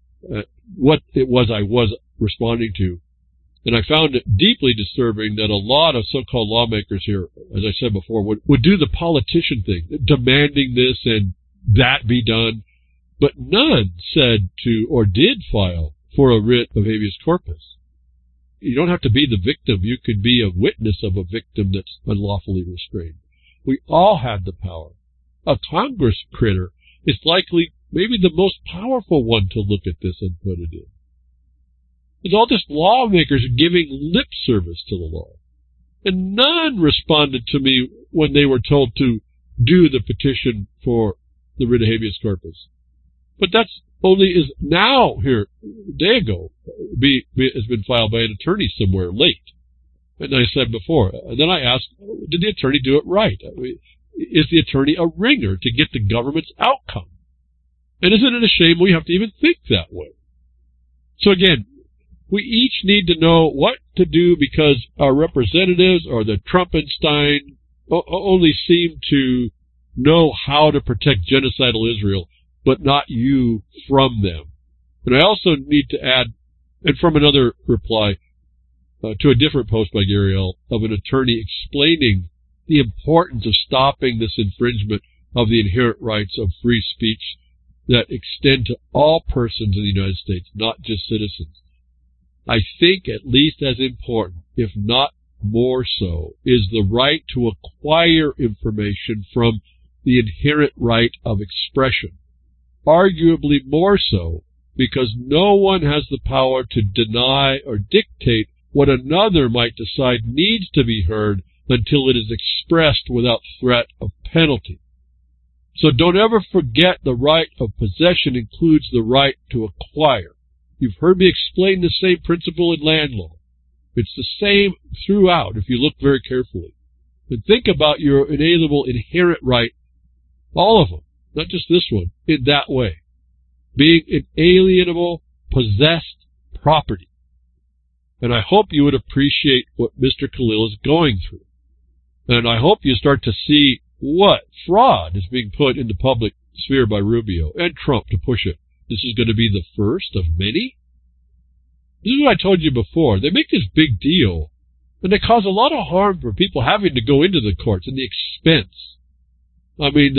what it was I was responding to. And I found it deeply disturbing that a lot of so-called lawmakers here, as I said before, would do the politician thing, demanding this and that be done. But none said to or did file for a writ of habeas corpus. You don't have to be the victim. You could be a witness of a victim that's unlawfully restrained. We all have the power. A Congress critter is likely maybe the most powerful one to look at this and put it in. It's all just lawmakers giving lip service to the law. And none responded to me when they were told to do the petition for the writ of habeas corpus. But that's only is now here, a day ago, has been filed by an attorney somewhere late. And I said before, and then I asked, did the attorney do it right? Is the attorney a ringer to get the government's outcome? And isn't it a shame we have to even think that way? So again, we each need to know what to do because our representatives or the Trumpenstein only seem to know how to protect genocidal Israel, but not you from them. And I also need to add, and from another reply to a different post by Gary L., of an attorney explaining the importance of stopping this infringement of the inherent rights of free speech that extend to all persons in the United States, not just citizens. I think at least as important, if not more so, is the right to acquire information from the inherent right of expression. Arguably more so, because no one has the power to deny or dictate what another might decide needs to be heard until it is expressed without threat of penalty. So don't ever forget the right of possession includes the right to acquire. You've heard me explain the same principle in land law. It's the same throughout if you look very carefully. And think about your inalienable inherent right, all of them, not just this one, in that way. Being inalienable, possessed property. And I hope you would appreciate what Mr. Khalil is going through. And I hope you start to see what fraud is being put in the public sphere by Rubio and Trump to push it. This is going to be the first of many. This is what I told you before. They make this big deal, and they cause a lot of harm for people having to go into the courts and the expense. I mean,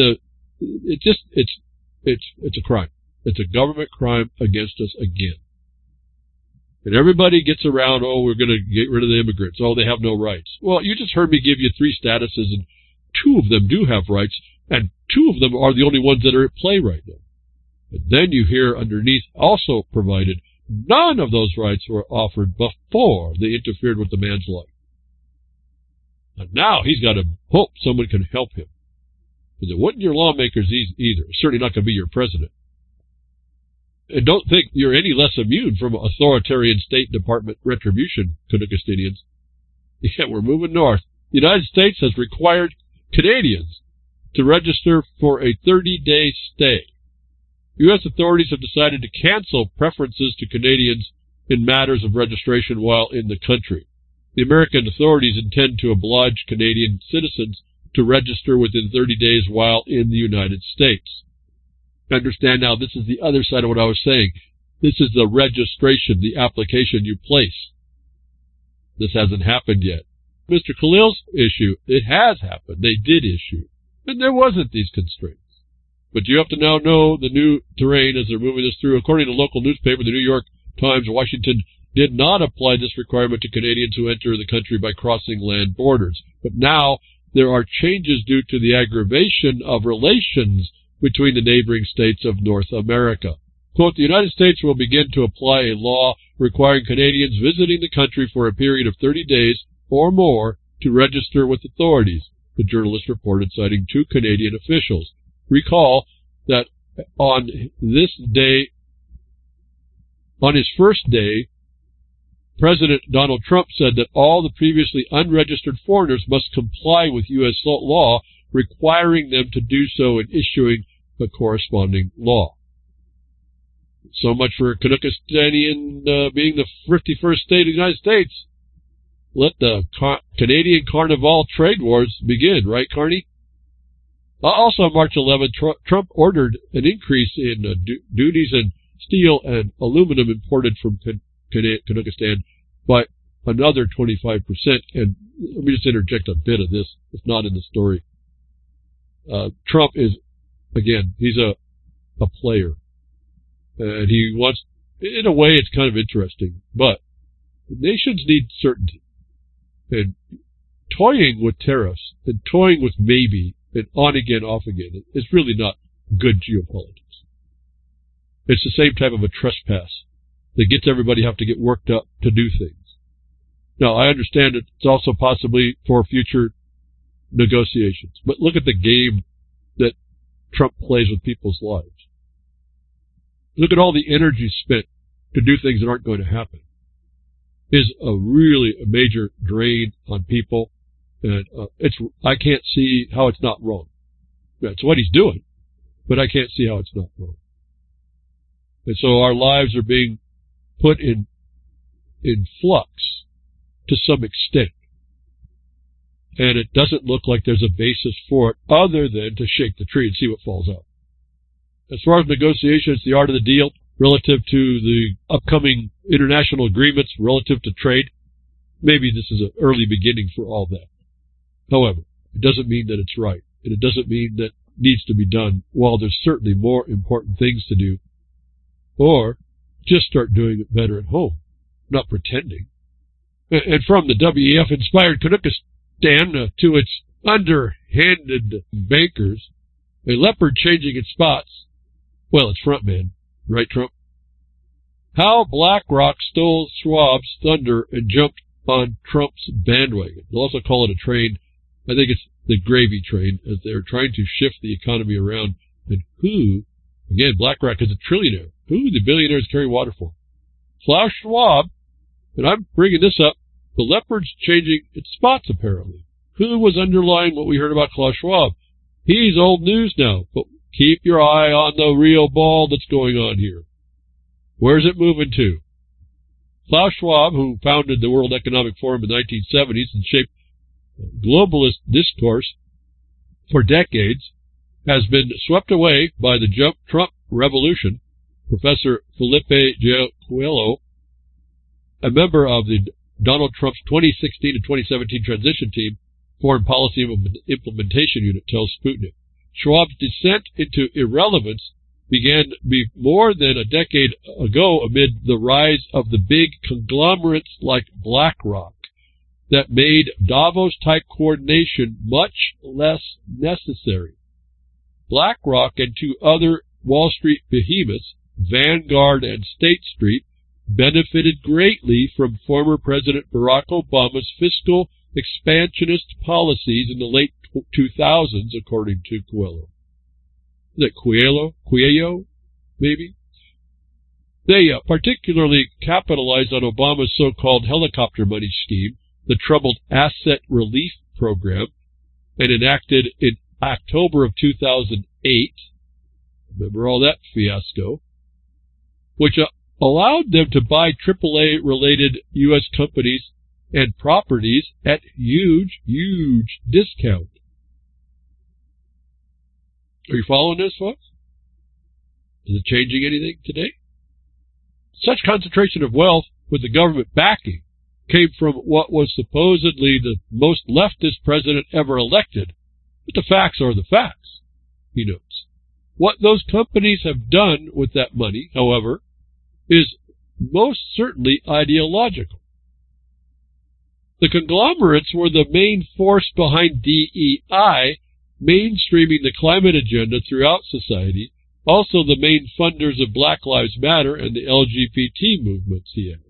it's a crime. It's a government crime against us again. And everybody gets around, we're going to get rid of the immigrants. They have no rights. Well, you just heard me give you 3 statuses, and 2 of them do have rights, and 2 of them are the only ones that are at play right now. And then you hear underneath also provided, none of those rights were offered before they interfered with the man's life. And now he's got to hope someone can help him. Because it wasn't your lawmakers either. It's certainly not going to be your president. And don't think you're any less immune from authoritarian State Department retribution, Cunacustinians. Yeah, we're moving north. The United States has required Canadians to register for a 30-day stay. U.S. authorities have decided to cancel preferences to Canadians in matters of registration while in the country. The American authorities intend to oblige Canadian citizens to register within 30 days while in the United States. Understand now, this is the other side of what I was saying. This is the registration, the application you place. This hasn't happened yet. Mr. Khalil's issue, it has happened. They did issue. And there wasn't these constraints. But you have to now know the new terrain as they're moving this through. According to local newspaper, the New York Times, Washington did not apply this requirement to Canadians who enter the country by crossing land borders. But now there are changes due to the aggravation of relations between the neighboring states of North America. Quote, the United States will begin to apply a law requiring Canadians visiting the country for a period of 30 days or more to register with authorities, the journalist reported, citing 2 Canadian officials. Recall that on his first day, President Donald Trump said that all the previously unregistered foreigners must comply with U.S. law, requiring them to do so and issuing the corresponding law. So much for Canuckistanian being the 51st state of the United States. Let the Canadian Carnival trade wars begin, right, Carney? Also on March 11th, Trump ordered an increase in duties on steel and aluminum imported from Canuckistan by another 25%. And let me just interject a bit of this. It's not in the story. Trump is, again, he's a player. And he wants, in a way, it's kind of interesting. But nations need certainty. And toying with tariffs and toying with maybe and on again, off again is really not good geopolitics. It's the same type of a trespass that gets everybody to have to get worked up to do things. Now, I understand it's also possibly for future negotiations. But look at the game that Trump plays with people's lives. Look at all the energy spent to do things that aren't going to happen. Is a major drain on people, and I can't see how it's not wrong. That's what he's doing, but I can't see how it's not wrong. And so our lives are being put in flux to some extent, and it doesn't look like there's a basis for it other than to shake the tree and see what falls out. As far as negotiations, the art of the deal relative to the upcoming international agreements relative to trade, maybe this is an early beginning for all that. However, it doesn't mean that it's right, and it doesn't mean that it needs to be done while there's certainly more important things to do, or just start doing it better at home, not pretending. And from the WEF-inspired Canuckistan to its underhanded bankers, a leopard changing its spots, well, it's frontman. Right, Trump? How BlackRock stole Schwab's thunder and jumped on Trump's bandwagon. They'll also call it a train. I think it's the gravy train, as they're trying to shift the economy around. And who, again, BlackRock is a trillionaire. Who the billionaires carry water for? Klaus Schwab, and I'm bringing this up, the leopard's changing its spots, apparently. Who was underlying what we heard about Klaus Schwab? He's old news now, but keep your eye on the real ball that's going on here. Where's it moving to? Klaus Schwab, who founded the World Economic Forum in the 1970s and shaped globalist discourse for decades, has been swept away by the Trump revolution. Professor Felipe J. Coelho, a member of the Donald Trump's 2016 and 2017 transition team, Foreign Policy Implementation Unit, tells Sputnik. Schwab's descent into irrelevance began more than a decade ago amid the rise of the big conglomerates like BlackRock that made Davos-type coordination much less necessary. BlackRock and 2 other Wall Street behemoths, Vanguard and State Street, benefited greatly from former President Barack Obama's fiscal expansionist policies in the late 2000s, according to Coelho. Is that Coelho, maybe? They particularly capitalized on Obama's so-called helicopter money scheme, the Troubled Asset Relief Program, and enacted in October of 2008. Remember all that fiasco? Which allowed them to buy AAA-related U.S. companies and properties at huge discount. Are you following this, folks? Is it changing anything today? Such concentration of wealth with the government backing came from what was supposedly the most leftist president ever elected. But the facts are the facts, he notes. What those companies have done with that money, however, is most certainly ideological. The conglomerates were the main force behind DEI, mainstreaming the climate agenda throughout society, also the main funders of Black Lives Matter and the LGBT movements, he adds.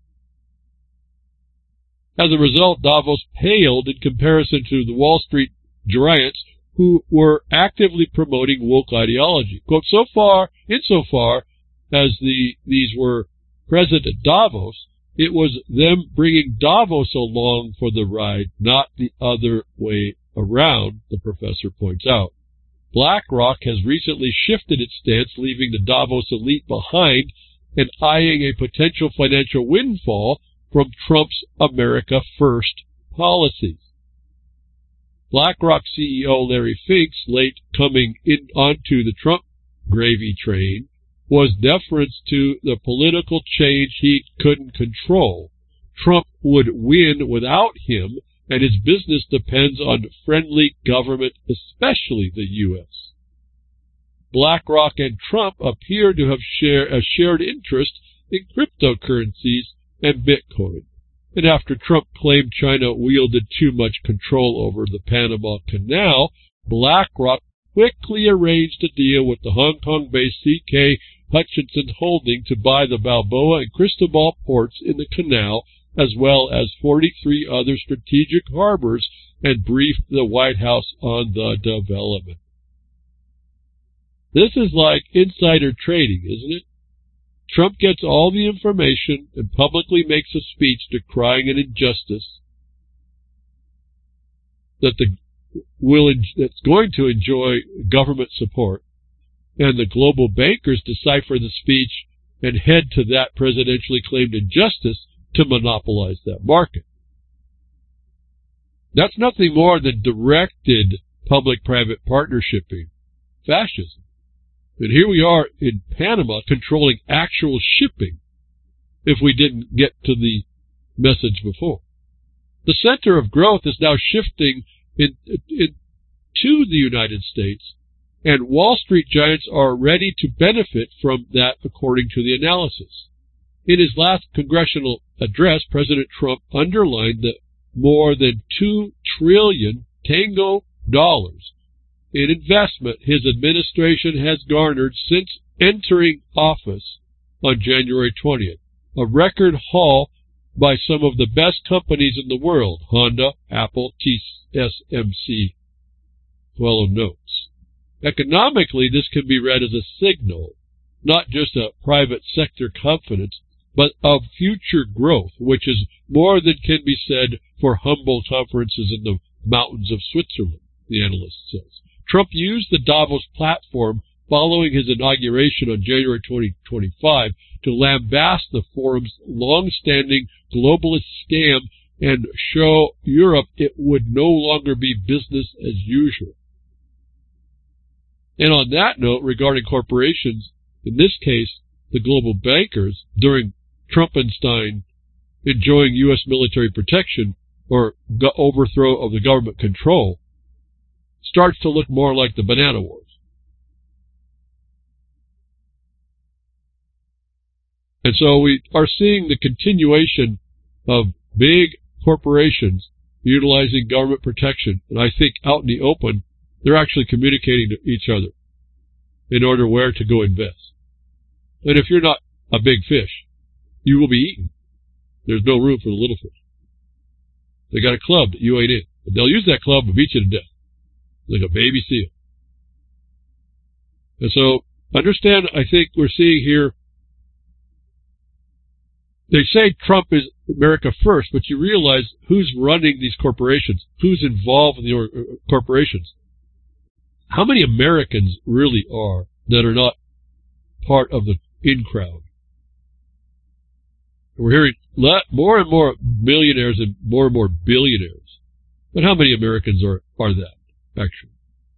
As a result, Davos paled in comparison to the Wall Street giants who were actively promoting woke ideology. Quote, insofar as these were present at Davos, it was them bringing Davos along for the ride, not the other way around, the professor points out. BlackRock has recently shifted its stance, leaving the Davos elite behind and eyeing a potential financial windfall from Trump's America First policies. BlackRock CEO Larry Fink, late coming onto the Trump gravy train, was deference to the political change he couldn't control. Trump would win without him, and his business depends on friendly government, especially the U.S. BlackRock and Trump appear to have a shared interest in cryptocurrencies and Bitcoin. And after Trump claimed China wielded too much control over the Panama Canal, BlackRock quickly arranged a deal with the Hong Kong-based C.K. Hutchinson Holding to buy the Balboa and Cristobal ports in the canal, as well as 43 other strategic harbors, and briefed the White House on the development. This is like insider trading, isn't it? Trump gets all the information and publicly makes a speech decrying an injustice that's going to enjoy government support, and the global bankers decipher the speech and head to that presidentially claimed injustice to monopolize that market. That's nothing more than directed public-private partnershiping, fascism. And here we are in Panama controlling actual shipping if we didn't get to the message before. The center of growth is now shifting to the United States, and Wall Street giants are ready to benefit from that, according to the analysis. In his last congressional address, President Trump underlined that more than $2 trillion dollars in investment his administration has garnered since entering office on January 20th, a record haul by some of the best companies in the world, Honda, Apple, TSMC, Twello notes. Economically, this can be read as a signal, not just a private sector confidence, but of future growth, which is more than can be said for humble conferences in the mountains of Switzerland, the analyst says. Trump used the Davos platform following his inauguration on January 2025 to lambast the forum's long-standing globalist scam and show Europe it would no longer be business as usual. And on that note, regarding corporations, in this case, the global bankers, during Trumpenstein enjoying U.S. military protection or overthrow of the government control, starts to look more like the banana wars. And so we are seeing the continuation of big corporations utilizing government protection. And I think out in the open, they're actually communicating to each other in order where to go invest. And if you're not a big fish, you will be eaten. There's no room for the little fish. They got a club that you ain't in. But they'll use that club and beat you to death. Like a baby seal. And so, understand, I think we're seeing here, they say Trump is America First, but you realize who's running these corporations, who's involved in the corporations. How many Americans really are that are not part of the in crowd? We're hearing more and more millionaires and more billionaires. But how many Americans are that, actually?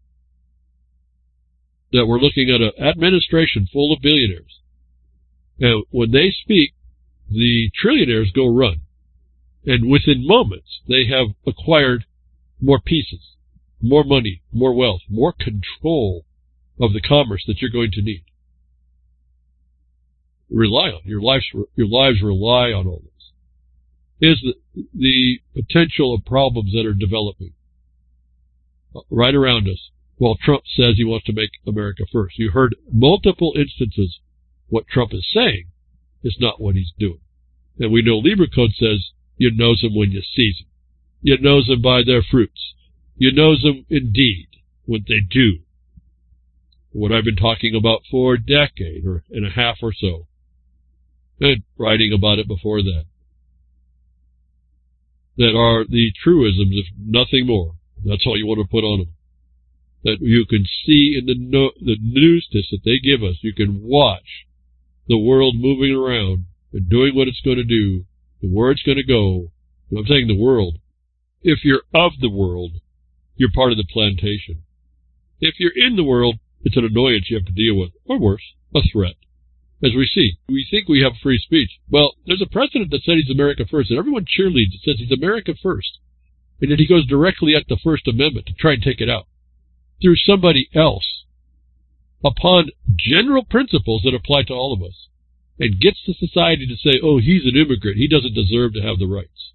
That we're looking at an administration full of billionaires. And when they speak, the trillionaires go run. And within moments, they have acquired more pieces, more money, more wealth, more control of the commerce that you're going to need. Rely on. Your lives rely on all this. is the potential of problems that are developing right around us while Trump says he wants to make America first. You heard multiple instances what Trump is saying is not what he's doing. And we know Libra Code says you knows them when you sees them. You knows them by their fruits. You knows them indeed what they do. What I've been talking about for a decade and a half or so, and writing about it before that are the truisms, if nothing more. That's all you want to put on them. That you can see in the news that they give us. You can watch the world moving around and doing what it's going to do and where it's going to go. And I'm saying the world. If you're of the world, you're part of the plantation. If you're in the world, it's an annoyance you have to deal with, or worse, a threat. As we see, we think we have free speech. Well, there's a president that said he's America first, and everyone cheerleads and says he's America first. And yet he goes directly at the First Amendment to try and take it out through somebody else upon general principles that apply to all of us, and gets the society to say, oh, he's an immigrant. He doesn't deserve to have the rights.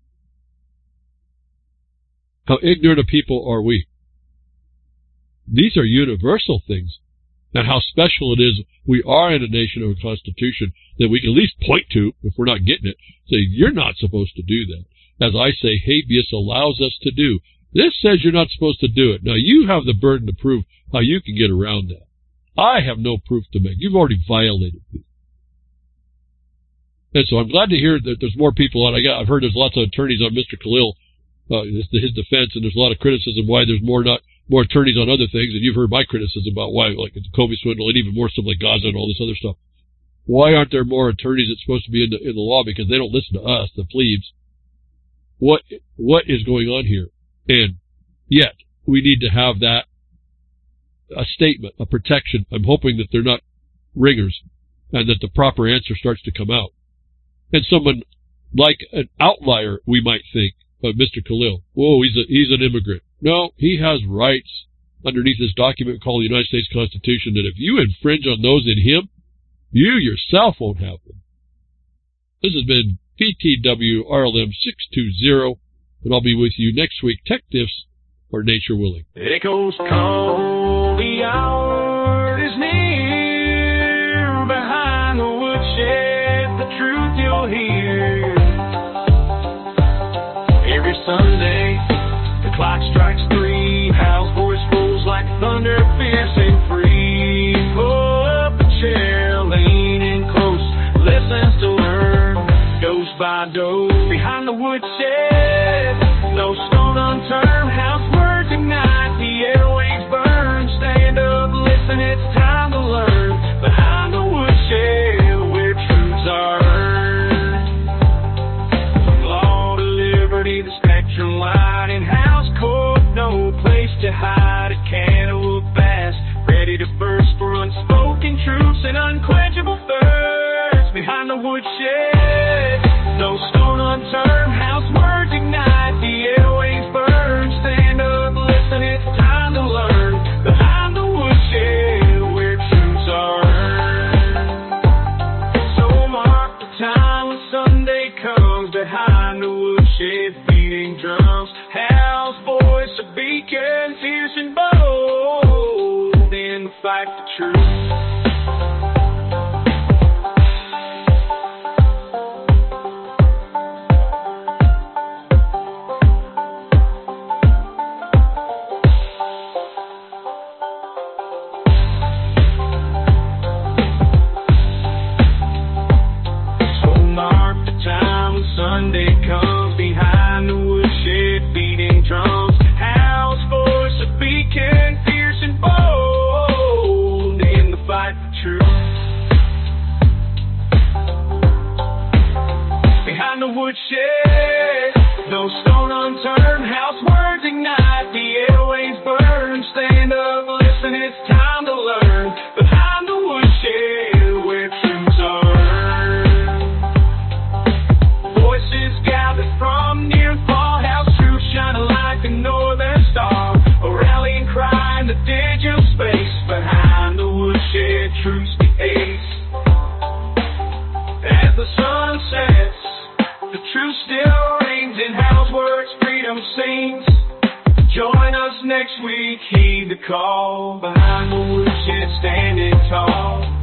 How ignorant of people are we? These are universal things. And how special it is we are in a nation of a constitution that we can at least point to, if we're not getting it, say, you're not supposed to do that. As I say, habeas allows us to do. This says you're not supposed to do it. Now, you have the burden to prove how you can get around that. I have no proof to make. You've already violated me. And so I'm glad to hear that there's more people on. I've heard there's lots of attorneys on Mr. Khalil, his defense, and there's a lot of criticism why there's more attorneys on other things, and you've heard my criticism about why, like the Comey swindle, and even more stuff like Gaza and all this other stuff. Why aren't there more attorneys that's supposed to be in the law? Because they don't listen to us, the plebes. What is going on here? And yet, we need to have that, a statement, a protection. I'm hoping that they're not ringers, and that the proper answer starts to come out. And someone like an outlier, we might think, of Mr. Khalil. Whoa, he's an immigrant. No, he has rights underneath this document called the United States Constitution that if you infringe on those in him, you yourself won't have them. This has been PTW RLM 620, and I'll be with you next week. Tech Diffs or Nature Willing. Echoes call, the hour is near. Behind the woodshed, the truth you'll hear. Every Sunday, the clock strikes 3. Hal's voice rolls like thunder, fierce and free. Pull up a chair, lean in close, listens to learn. Goes by dose behind the woodshed. No stone unturned, Hal's words ignite, the airwaves burn. Stand up, listen, it's time to learn. Behind the woodshed, where truths are earned. Law to liberty, the spectrum light in Hal's court. No place to hide, it can't look fast. Ready to burst for unspoken truths and unquenchable thirst. Behind the woodshed, no stone unturned, Hal's words ignite, the airwaves burn. Stand up, listen, it's time to learn. Behind the woodshed, where truths are earned. So mark the time when Sunday comes. Behind the woodshed, beating drums. Hal's voice a beacon, fierce and bold in the fight for truth. Sunday comes, behind the woodshed, beating drums. Hal's voice a beacon, fierce and bold in the fight for truth. Behind the woodshed, no stone unturned, Hal's words ignite, the airwaves burn. Stand up, listen, it's time to learn. Behind the woodshed, where truths are earned. Voices gathered from near and far, Hal's truth shining like a northern star. A rallying cry in the digital space. Behind the woodshed, truths the ace. As the sun sets, the truth still take heed the call. Behind the woodshed standing tall.